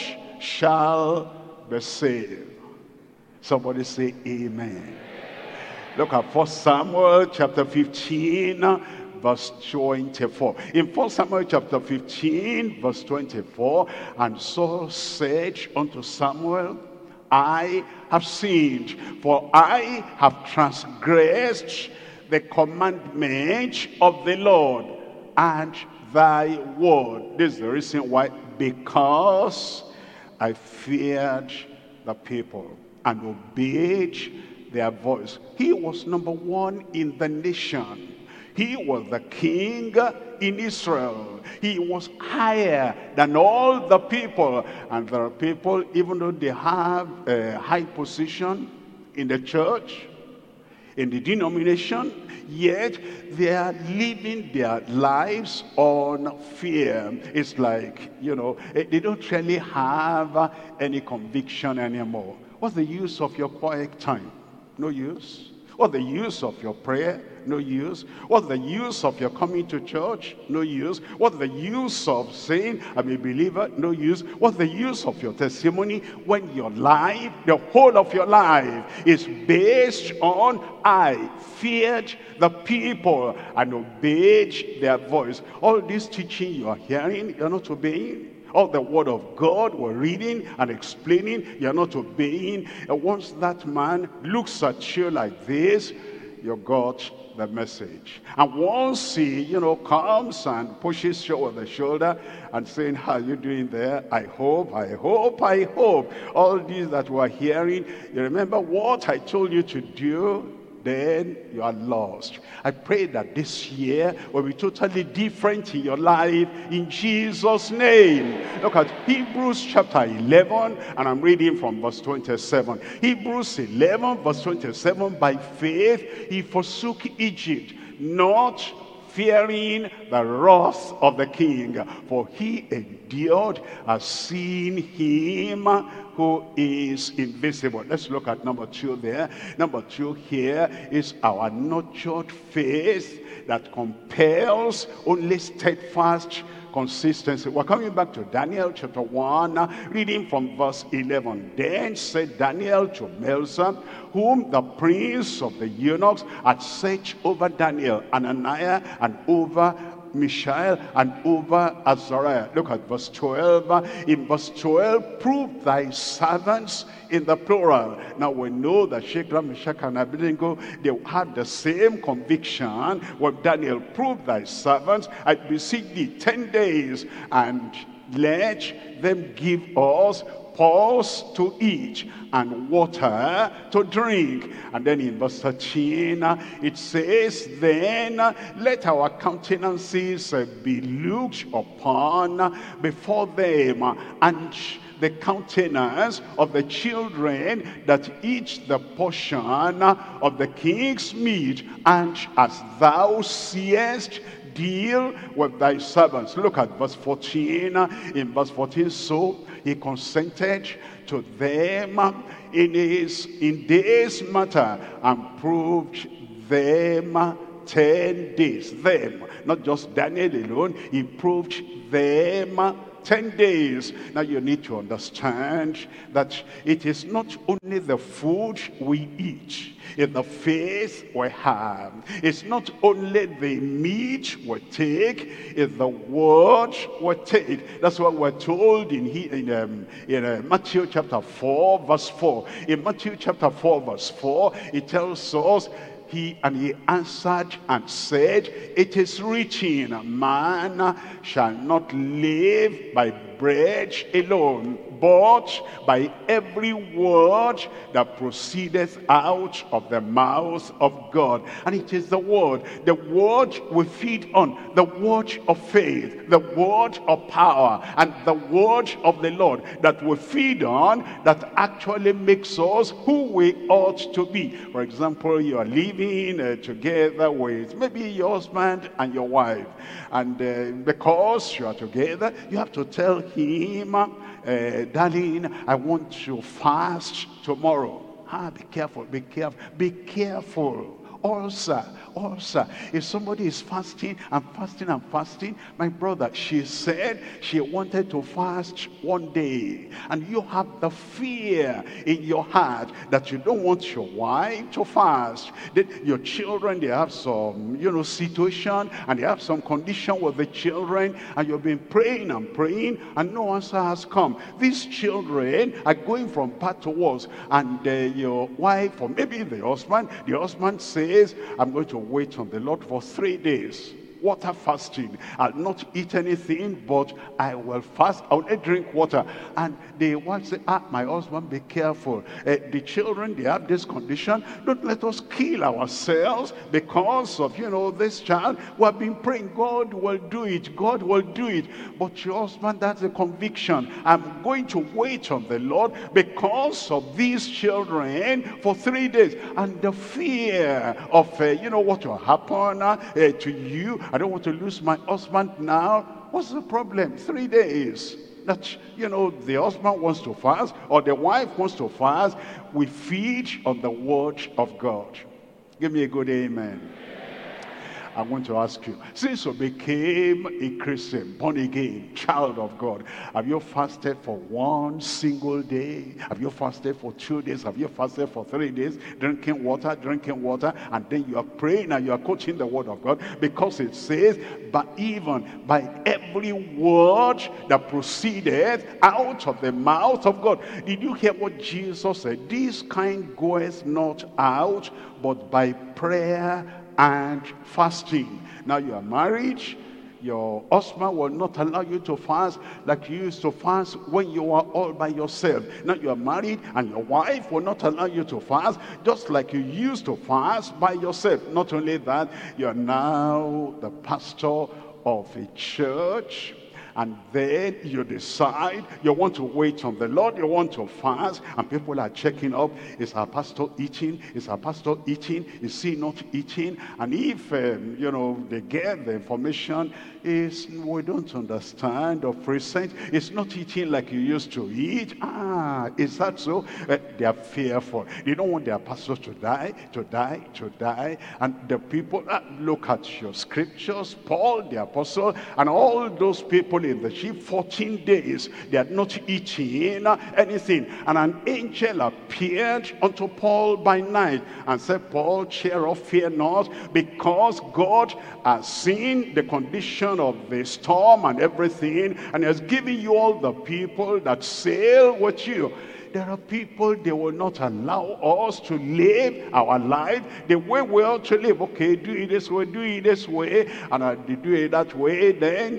shall be saved. Somebody say amen. Look at 1 Samuel chapter 15, verse 24. In 1 Samuel chapter 15, verse 24, and Saul said unto Samuel, I have sinned, for I have transgressed the commandment of the Lord and thy word. This is the reason why. Because I feared the people and obeyed their voice. He was number one in the nation. He was the king in Israel. He was higher than all the people. And there are people, even though they have a high position in the church, in the denomination, yet they are living their lives on fear. It's like, they don't really have any conviction anymore. What's the use of your quiet time? No use. What's the use of your prayer? No use. What's the use of your coming to church? No use. What's the use of saying, I'm a believer? No use. What's the use of your testimony when your life, the whole of your life, is based on, I feared the people and obeyed their voice? All this teaching you are hearing, you're not obeying. All the word of God we're reading and explaining, you're not obeying. And once that man looks at you like this, you got the message. And once he, comes and pushes you over the shoulder and saying, how are you doing there? I hope. All these that we're hearing, you remember what I told you to do? Then you are lost. I pray that this year will be totally different in your life in Jesus' name. Look at Hebrews chapter 11, and I'm reading from verse 27. Hebrews 11, verse 27, by faith he forsook Egypt, not fearing the wrath of the king, for he endured as seeing him who is invisible. Let's look at number 2 there. Number 2 here is our nurtured faith that compels only steadfast consistency. We're coming back to Daniel chapter 1, reading from verse 11. Then said Daniel to Melzar, whom the prince of the eunuchs had set over Daniel, Ananiah, and over Mishael, and over Azariah. Look at verse 12. In verse 12, prove thy servants in the plural. Now we know that Shadrach, Meshach, and Abednego, they had the same conviction with Daniel. Prove thy servants, I beseech thee, 10 days, and let them give us pulse to eat and water to drink. And then in verse 13 it says, then let our countenances be looked upon before them, and the countenance of the children that eat the portion of the king's meat, and as thou seest, deal with thy servants. Look at verse 14. In verse 14, so he consented to them in this matter, and proved them 10 days. Them, not just Daniel alone, he proved them 10 days. Now you need to understand that it is not only the food we eat, it's the faith we have. It's not only the meat we take, it's the word we take. That's what we're told in Matthew chapter 4 verse 4. In Matthew chapter 4 verse 4, it tells us, he answered and said, it is written, man shall not live by bread alone, but by every word that proceedeth out of the mouth of God. And it is the word we feed on, the word of faith, the word of power, and the word of the Lord that we feed on, that actually makes us who we ought to be. For example, you are living living together with maybe your husband and your wife. And because you are together, you have to tell him, darling, I want to fast tomorrow. Be careful, be careful, be careful. Ulcer. If somebody is fasting and fasting and fasting, my brother, she said she wanted to fast one day, and you have the fear in your heart that you don't want your wife to fast. Your children, they have some, situation, and they have some condition with the children, and you've been praying and praying, and no answer has come. These children are going from bad to worse, and your wife, or maybe the husband says, I'm going to wait on the Lord for 3 days. Water fasting. I'll not eat anything, but I will fast. I'll not drink water. And the wife say, my husband, be careful. The children, they have this condition. Don't let us kill ourselves because of, this child. We have been praying, God will do it. God will do it. But your husband, that's a conviction. I'm going to wait on the Lord because of these children for 3 days. And the fear of, what will happen to you. I don't want to lose my husband now. What's the problem? 3 days. That, the husband wants to fast or the wife wants to fast. We feed on the word of God. Give me a good amen. I want to ask you, since you became a Christian, born again, child of God, have you fasted for 1 single day? Have you fasted for 2 days? Have you fasted for 3 days? Drinking water, and then you are praying and you are quoting the word of God, because it says, but even by every word that proceeded out of the mouth of God. Did you hear what Jesus said? This kind goeth not out, but by prayer and fasting. Now you are married, your husband will not allow you to fast like you used to fast when you were all by yourself. Now you are married and your wife will not allow you to fast just like you used to fast by yourself. Not only that, you are now the pastor of a church, and then you decide you want to wait on the Lord, you want to fast, and people are checking up. Is our pastor eating? Is our pastor eating? Is he not eating? And if they get the information is we don't understand or present, it's not eating like you used to eat. Is that so? They are fearful. They don't want their pastor to die. And the people, look at your scriptures, Paul the apostle and all those people in the ship, 14 days they had not eaten anything, and an angel appeared unto Paul by night and said, Paul, cheer up, fear not, because God has seen the condition of the storm and everything, and has given you all the people that sail with you. There are people, they will not allow us to live our life the way we ought to live. Okay, do it this way, and they do it that way. Then,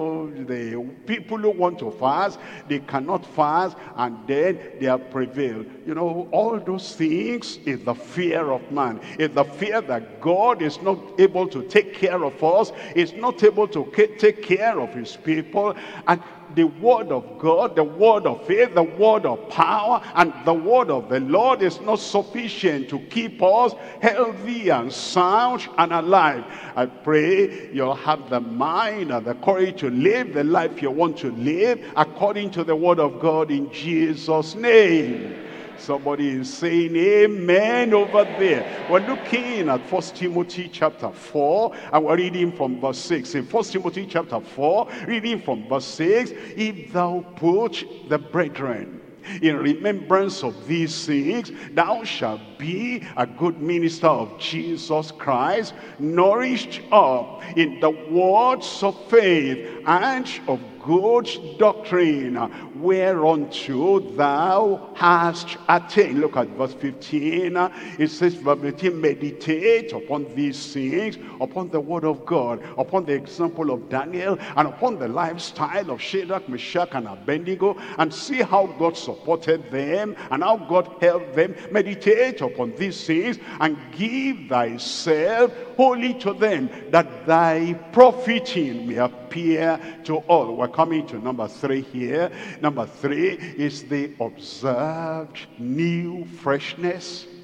the people who want to fast, they cannot fast, and then they are prevailed. All those things is the fear of man. It's the fear that God is not able to take care of us, is not able to take care of his people, and the word of God, the word of faith, the word of power, and the word of the Lord is not sufficient to keep us healthy and sound and alive. I pray you'll have the mind and the courage to live the life you want to live according to the word of God in Jesus' name. Somebody is saying amen over there. We're looking at 1 Timothy chapter 4, and we're reading from verse 6. In 1 Timothy chapter 4, reading from verse 6, if thou put the brethren in remembrance of these things, thou shalt be a good minister of Jesus Christ, nourished up in the words of faith and of good doctrine, whereunto thou hast attained. Look at verse 15. It says, meditate upon these things, upon the word of God, upon the example of Daniel, and upon the lifestyle of Shadrach, Meshach, and Abednego, and see how God supported them and how God helped them. Meditate upon these things and give thyself wholly to them, that thy profiting may appear to all. We're coming to number 3 here. Number 3 is the observed new freshness.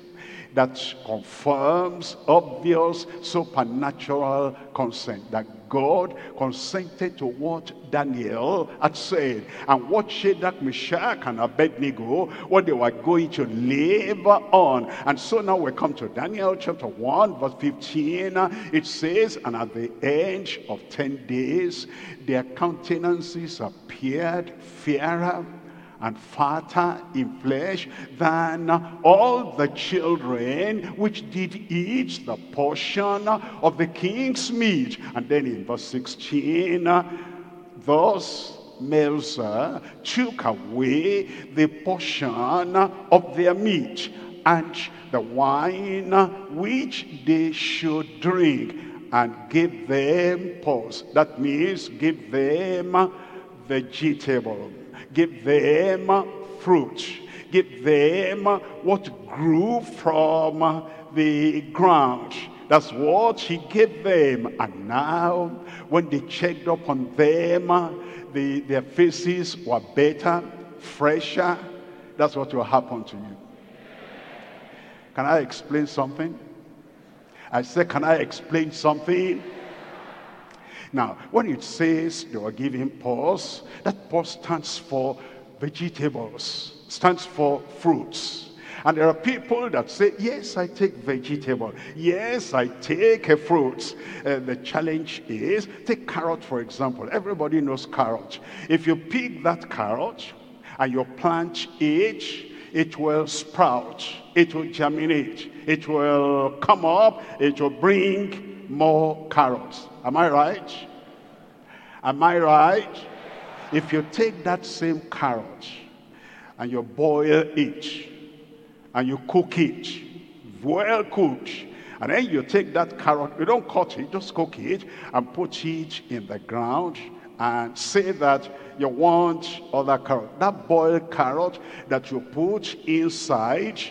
that confirms obvious supernatural consent, that God consented to what Daniel had said, and what Shadrach, Meshach, and Abednego, what they were going to live on. And so now we come to Daniel chapter 1, verse 15. It says, and at the end of 10 days, their countenances appeared fairer and fatter in flesh than all the children which did eat the portion of the king's meat. And then in verse 16, thus Melzar took away the portion of their meat and the wine which they should drink, and gave them pause. That means give them vegetable, give them fruit, give them what grew from the ground. That's what he gave them. And now, when they checked up on them, their faces were better, fresher. That's what will happen to you. Can I explain something? I said, can I explain something? Now, when it says they were giving pause, that pause stands for vegetables, stands for fruits. And there are people that say, yes, I take vegetable. Yes, I take fruits. The challenge is, take carrot, for example. Everybody knows carrot. If you pick that carrot and you plant it will sprout. It will germinate. It will come up. It will bring more carrots. Am I right? Am I right? If you take that same carrot and you boil it and you cook it, well cooked, and then you take that carrot, you don't cut it, just cook it and put it in the ground and say that you want other carrot. That boiled carrot that you put inside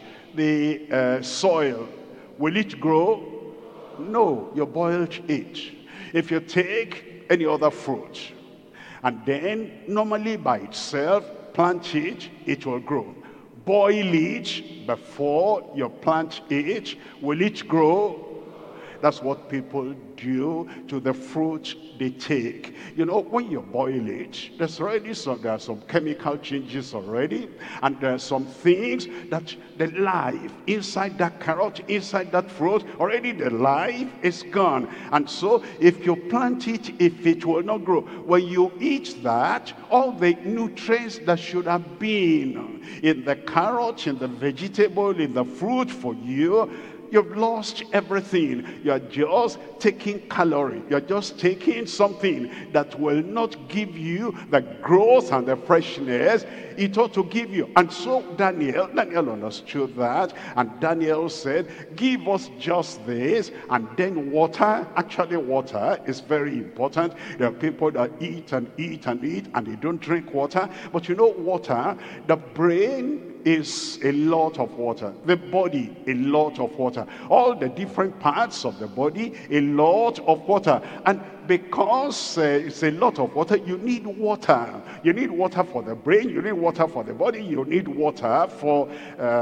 the soil, will it grow? No, you boiled it. If you take any other fruit and then normally by itself plant it, it will grow. Boil it before you plant it, will it grow? That's what people do to the fruit they take. You know, when you boil it, there are some chemical changes already, and there are some things that the life inside that carrot, inside that fruit, already the life is gone. And so if you plant it, if it will not grow, when you eat that, all the nutrients that should have been in the carrot, in the vegetable, in the fruit for you, you've lost everything. You're just taking calorie. You're just taking something that will not give you the growth and the freshness it ought to give you. And so Daniel understood that. And Daniel said, give us just this and then water. Actually, water is very important. There are people that eat and eat and eat and they don't drink water. But you know, water, the brain is a lot of water. The body, a lot of water. All the different parts of the body, a lot of water. And because it's a lot of water, you need water. You need water for the brain, you need water for the body, you need water for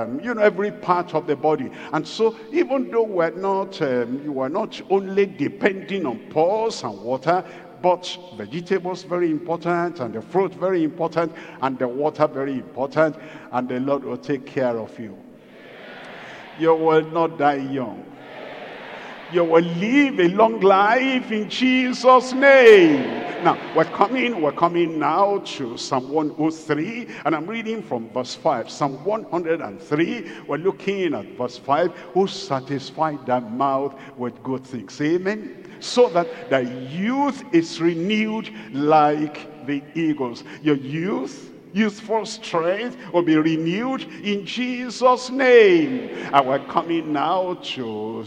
every part of the body. And so even though you were not only depending on pulse and water, but vegetables very important, and the fruit very important, and the water very important, and the Lord will take care of you. You will not die young. You will live a long life in Jesus' name. Now, we're coming now to Psalm 103, and I'm reading from verse 5. Psalm 103, we're looking at verse 5. Who satisfied thy mouth with good things? Amen. So that the youth is renewed like the eagles. Your youthful strength will be renewed in Jesus' name. And we're coming now to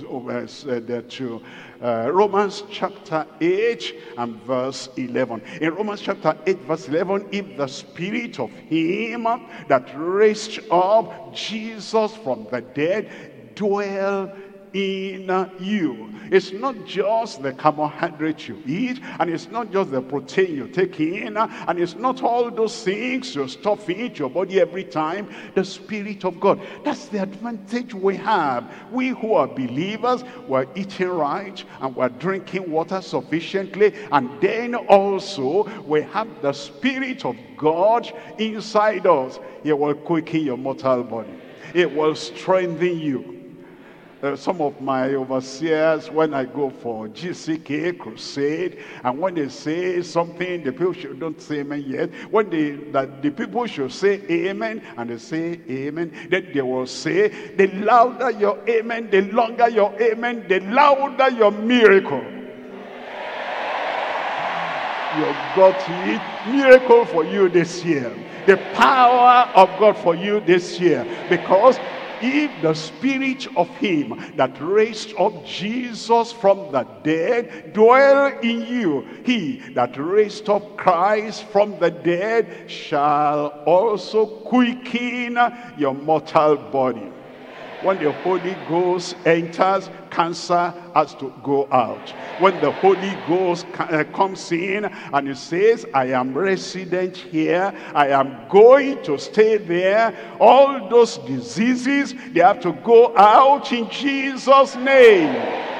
Romans chapter 8 and verse 11. In Romans chapter 8 verse 11, if the spirit of him that raised up Jesus from the dead dwell in you. It's not just the carbohydrate you eat, and it's not just the protein you take in, and it's not all those things you stuff into your body every time. The Spirit of God. That's the advantage we have. We who are believers, we're eating right, and we're drinking water sufficiently, and then also we have the Spirit of God inside us. It will quicken your mortal body. It will strengthen you. Some of my overseers, when I go for GCK crusade, and when they say something, the people don't say amen yet. When the people should say amen, and they say amen, then they will say, the louder your amen, the longer your amen, the louder your miracle. You got it. Miracle for you this year. The power of God for you this year. Because if the Spirit of him that raised up Jesus from the dead dwell in you, he that raised up Christ from the dead shall also quicken your mortal body. When the Holy Ghost enters, cancer has to go out. When the Holy Ghost comes in and he says, I am resident here, I am going to stay there, all those diseases, they have to go out in Jesus' name.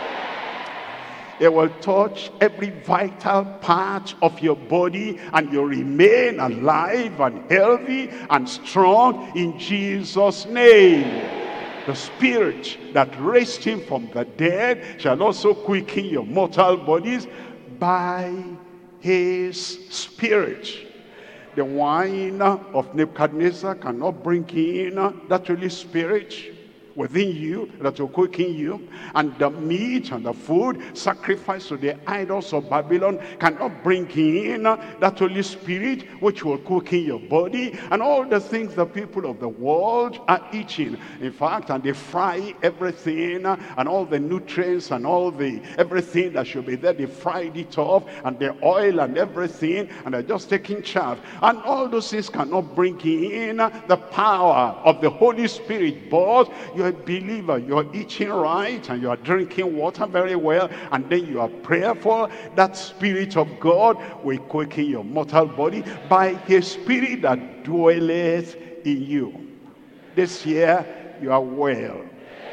It will touch every vital part of your body, and you remain alive and healthy and strong in Jesus' name. The Spirit that raised him from the dead shall also quicken your mortal bodies by his Spirit. The wine of Nebuchadnezzar cannot bring in that Holy Spirit within you that will quicken you, and the meat and the food sacrificed to the idols of Babylon cannot bring in that Holy Spirit which will quicken your body, and all the things the people of the world are eating. In fact, and they fry everything, and all the nutrients and all the everything that should be there, they fried it off, and the oil and everything, and they're just taking chaff, and all those things cannot bring in the power of the Holy Spirit. But you're a believer, you're eating right, and you're drinking water very well, and then you are prayerful. That Spirit of God will quicken your mortal body by his Spirit that dwelleth in you. This year you are well.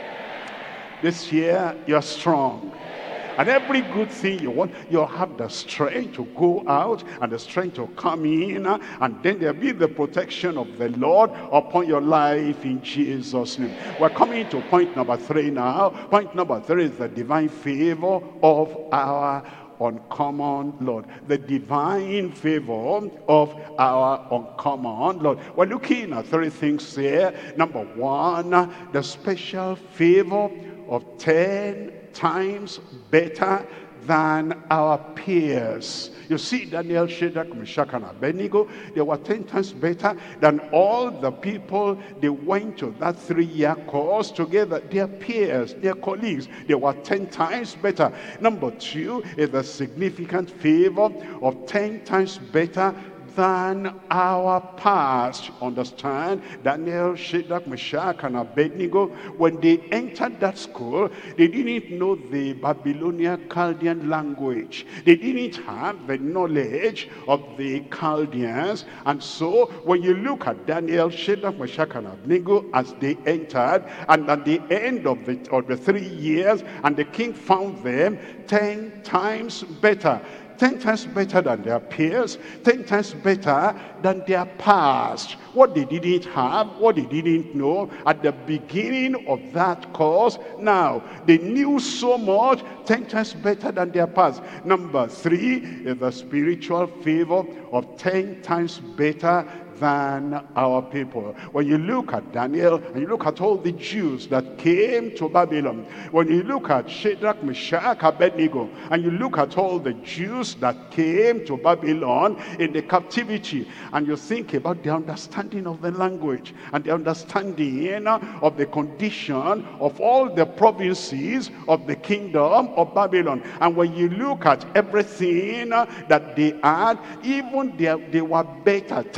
This year you are strong. And every good thing you want, you'll have the strength to go out and the strength to come in, and then there'll be the protection of the Lord upon your life in Jesus' name. We're coming to point number 3 now. Point number 3 is the divine favor of our uncommon Lord. The divine favor of our uncommon Lord. We're looking at 3 things here. Number 1, the special favor of 10 times better than our peers. You see, Daniel, Shadrach, Meshach, and Abednego, they were 10 times better than all the people they went to that 3-year course together. Their peers, their colleagues, they were 10 times better. Number 2 is the significant favor of 10 times better than our past. Understand? Daniel, Shadrach, Meshach, and Abednego, when they entered that school, they didn't know the Babylonian Chaldean language. They didn't have the knowledge of the Chaldeans. And so when you look at Daniel, Shadrach, Meshach, and Abednego as they entered, and at the end of the 3 years, and the king found them 10 times better. 10 times better than their peers, 10 times better than their past. What they didn't have, what they didn't know at the beginning of that course, now they knew so much, 10 times better than their past. Number 3 is the spiritual favor of 10 times better than our people. When you look at Daniel, and you look at all the Jews that came to Babylon, when you look at Shadrach, Meshach, Abednego, and you look at all the Jews that came to Babylon in the captivity, and you think about the understanding of the language, and the understanding of the condition of all the provinces of the kingdom of Babylon, and when you look at everything that they had, even they were better, 10 times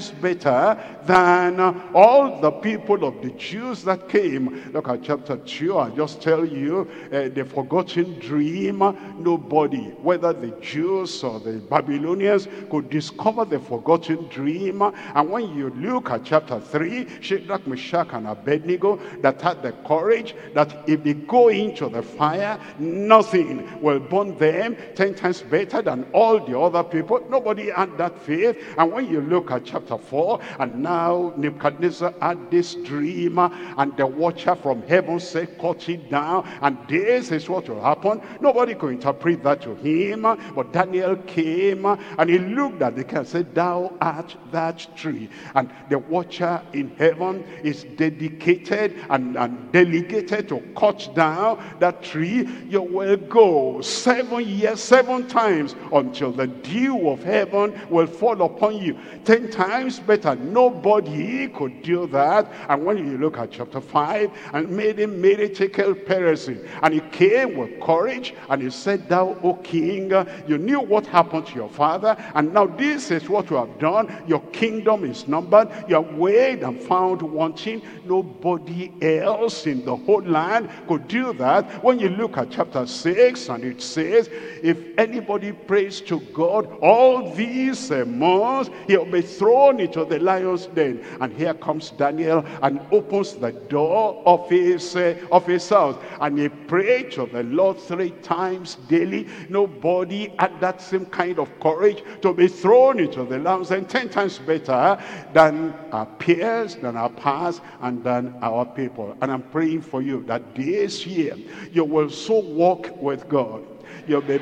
times better than all the people of the Jews that came. Look at chapter 2. I'll just tell you the forgotten dream. Nobody, whether the Jews or the Babylonians, could discover the forgotten dream. And when you look at chapter 3, Shadrach, Meshach, and Abednego that had the courage that if they go into the fire, nothing will burn them 10 times better than all the other people. Nobody had that faith. And when you look at chapter 4, and now Nebuchadnezzar had this dream, and the watcher from heaven said, cut it down, and this is what will happen. Nobody could interpret that to him, but Daniel came, and he looked at the king and said, thou art that tree. And the watcher in heaven is dedicated and delegated to cut down that tree. You will go 7 years, 7 times, until the dew of heaven will fall upon you. 10 times better. Nobody could do that. And when you look at chapter 5, and made him Tekel Peresin, and he came with courage, and he said, thou, O king, you knew what happened to your father, and now this is what you have done. Your kingdom is numbered. You are weighed and found wanting. Nobody else in the whole land could do that. When you look at chapter 6, and it says, if anybody prays to God all these months, he'll be thrown into the lion's den. And here comes Daniel and opens the door of his house, and he prayed to the Lord 3 times daily. Nobody had that same kind of courage to be thrown into the lion's den. 10 times better than our peers, than our past, and than our people. And I'm praying for you that this year you will so walk with God. You'll be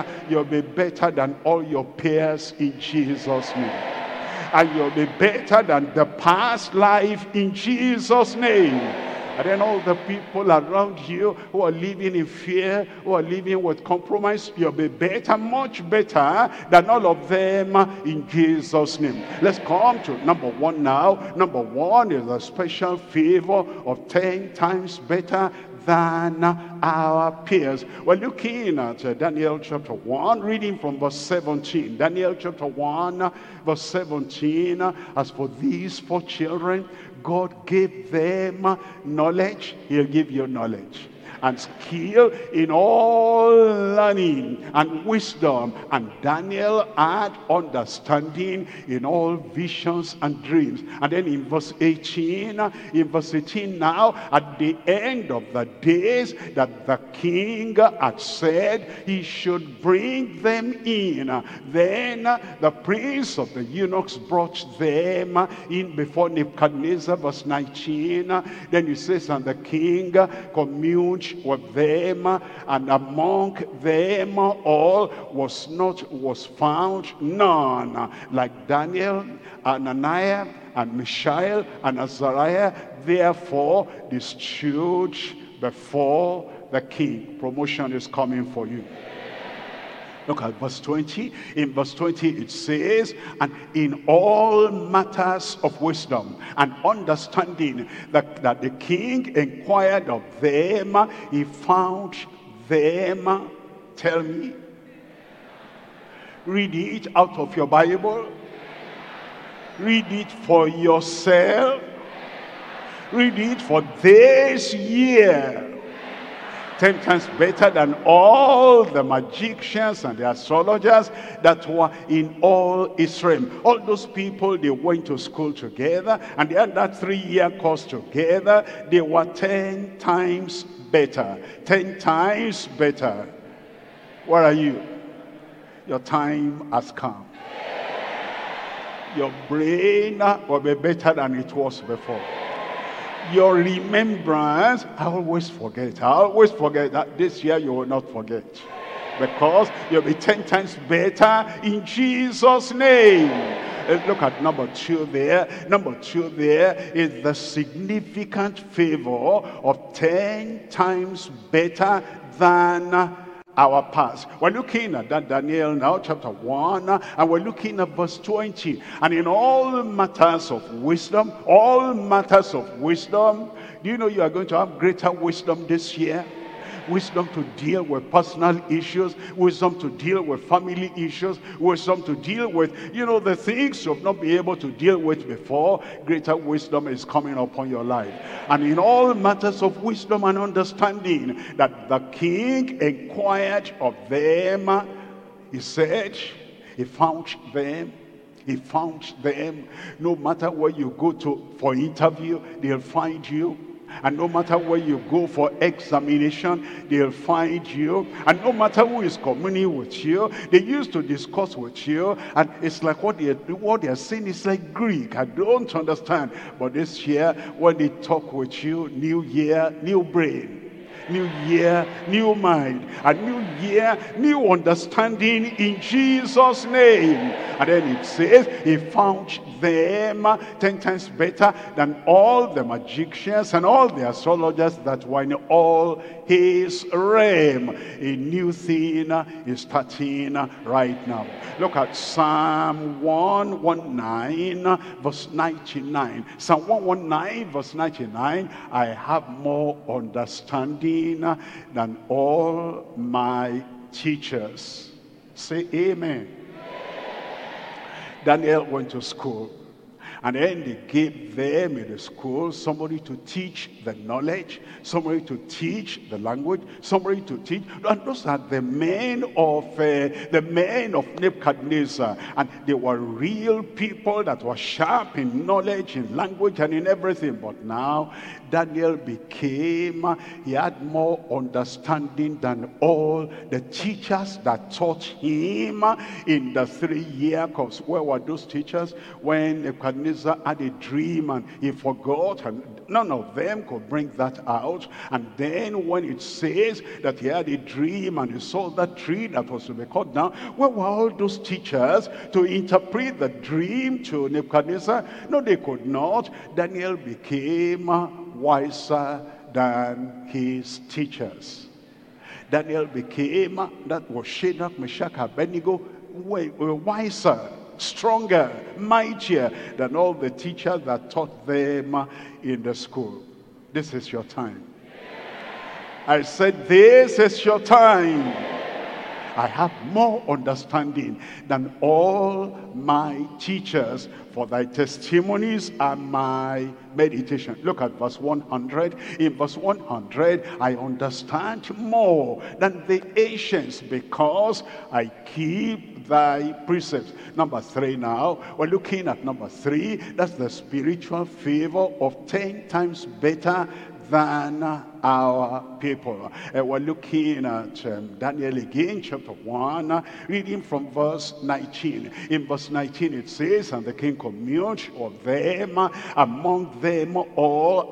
better than all your peers in Jesus' name. And you'll be better than the past life in Jesus' name. And then all the people around you who are living in fear, who are living with compromise, you'll be better, much better than all of them in Jesus' name. Let's come to number 1 now. Number 1 is a special favor of 10 times better than our peers. We're looking at Daniel chapter 1, reading from verse 17. Daniel chapter 1, verse 17. As for these 4 children, God gave them knowledge. He'll give you knowledge and skill in all learning and wisdom. And Daniel had understanding in all visions and dreams. And then in verse 18 now, at the end of the days that the king had said he should bring them in, then the prince of the eunuchs brought them in before Nebuchadnezzar, verse 19. Then he says, and the king communed with them, and among them all was found none like Daniel, Ananiah, and Mishael, and Azariah. Therefore they stood before the king. Promotion is coming for you. Look at verse 20. In verse 20 it says, and in all matters of wisdom and understanding that the king inquired of them, he found them. Tell me. Read it out of your Bible. Read it for yourself. Read it for this year. 10 times better than all the magicians and the astrologers that were in all Israel. All those people, they went to school together, and they had that 3-year course together. They were 10 times better. 10 times better. Where are you? Your time has come. Your brain will be better than it was before. Your remembrance, I always forget that. This year you will not forget, because you'll be 10 times better in Jesus' name. Let's look at number 2 there. Number 2 there is the significant favor of 10 times better than our past. We're looking at that Daniel now, chapter 1, and we're looking at verse 20. And in all matters of wisdom, do you know you are going to have greater wisdom this year? wisdom to deal with personal issues, wisdom to deal with family issues, wisdom to deal with, the things you've not been able to deal with before. Greater wisdom is coming upon your life. And in all matters of wisdom and understanding, that the king inquired of them. He said, he found them. He found them. No matter where you go to for interview, they'll find you. And no matter where you go for examination, they'll find you. And no matter who is communing with you, they used to discuss with you. And it's like what they're saying is like Greek. I don't understand. But this year, when they talk with you, new year, new brain. New year, new mind. A new year, new understanding in Jesus' name. And then it says, he found them 10 times better than all the magicians and all the astrologers that were in all his realm. A new thing is starting right now. Look at Psalm 119 verse 99. Psalm 119 verse 99. I have more understanding than all my teachers. Say amen. Daniel went to school, and then they gave them in the school somebody to teach the knowledge, somebody to teach the language, somebody to teach. And those are the men of Nebuchadnezzar, and they were real people that were sharp in knowledge, in language, and in everything. But now Daniel he had more understanding than all the teachers that taught him in the 3-year course. Where were those teachers? When Nebuchadnezzar had a dream and he forgot, and none of them could bring that out. And then when it says that he had a dream and he saw that tree that was to be cut down, where were all those teachers to interpret the dream to Nebuchadnezzar? No, they could not. Daniel became wiser than his teachers. Daniel became, that was Shadrach, Meshach, Abednego, wiser, stronger, mightier than all the teachers that taught them in the school. This is your time. I said, this is your time. I have more understanding than all my teachers, for thy testimonies are my meditation. Look at verse 100. In verse 100, I understand more than the ancients, because I keep thy precepts. Number 3 now. We're looking at number 3. That's the spiritual favor of 10 times better than our people. We're looking at Daniel again, chapter 1, reading from verse 19. In verse 19 it says, and the king communed of them, among them all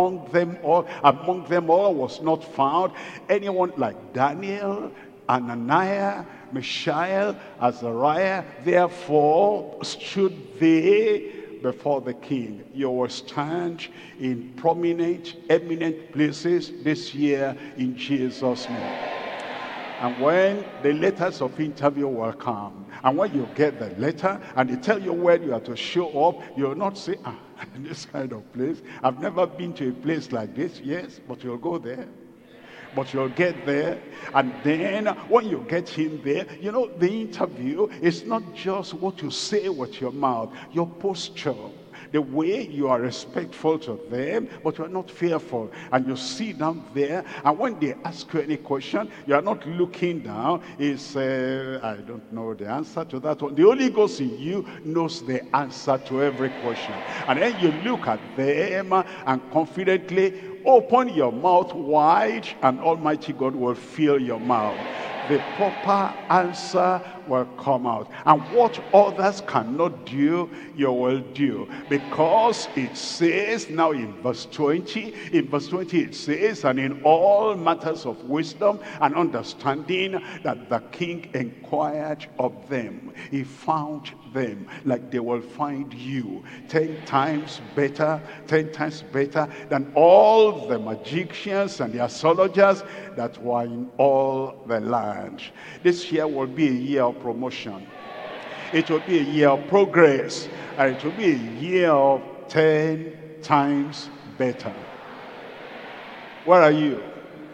was not found anyone like Daniel, Ananiah, Mishael, Azariah. Therefore stood they before the king. You will stand in prominent, eminent places this year in Jesus' name. And when the letters of interview will come, and when you get the letter and they tell you where you are to show up, you will not say, this kind of place, I've never been to a place like this. Yes, but you'll go there. But you'll get there, and then when you get in there, the interview is not just what you say with your mouth, your posture, the way you are respectful to them, but you are not fearful. And you sit down there, and when they ask you any question, you are not looking down. It's, I don't know the answer to that one. The Holy Ghost in you knows the answer to every question. And then you look at them and confidently open your mouth wide, and Almighty God will fill your mouth. The proper answer will come out. And what others cannot do, you will do. Because it says now in verse 20, it says, and in all matters of wisdom and understanding, that the king inquired of them. He found them like they will find you. 10 times better than all the magicians and the astrologers that were in all the land. This year will be a year of promotion. It will be a year of progress. And it will be a year of 10 times better. Where are you?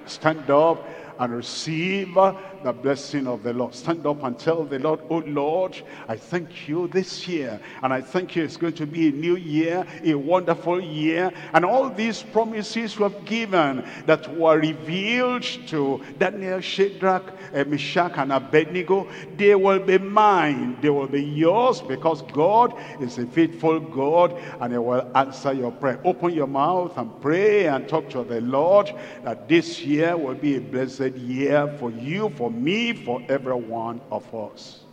Stand up and receive the blessing of the Lord. Stand up and tell the Lord, oh Lord, I thank you this year, and I thank you it's going to be a new year, a wonderful year, and all these promises we have given that were revealed to Daniel, Shadrach, Meshach, and Abednego, they will be mine, they will be yours, because God is a faithful God, and he will answer your prayer. Open your mouth and pray and talk to the Lord that this year will be a blessed year for you, for me, for every one of us.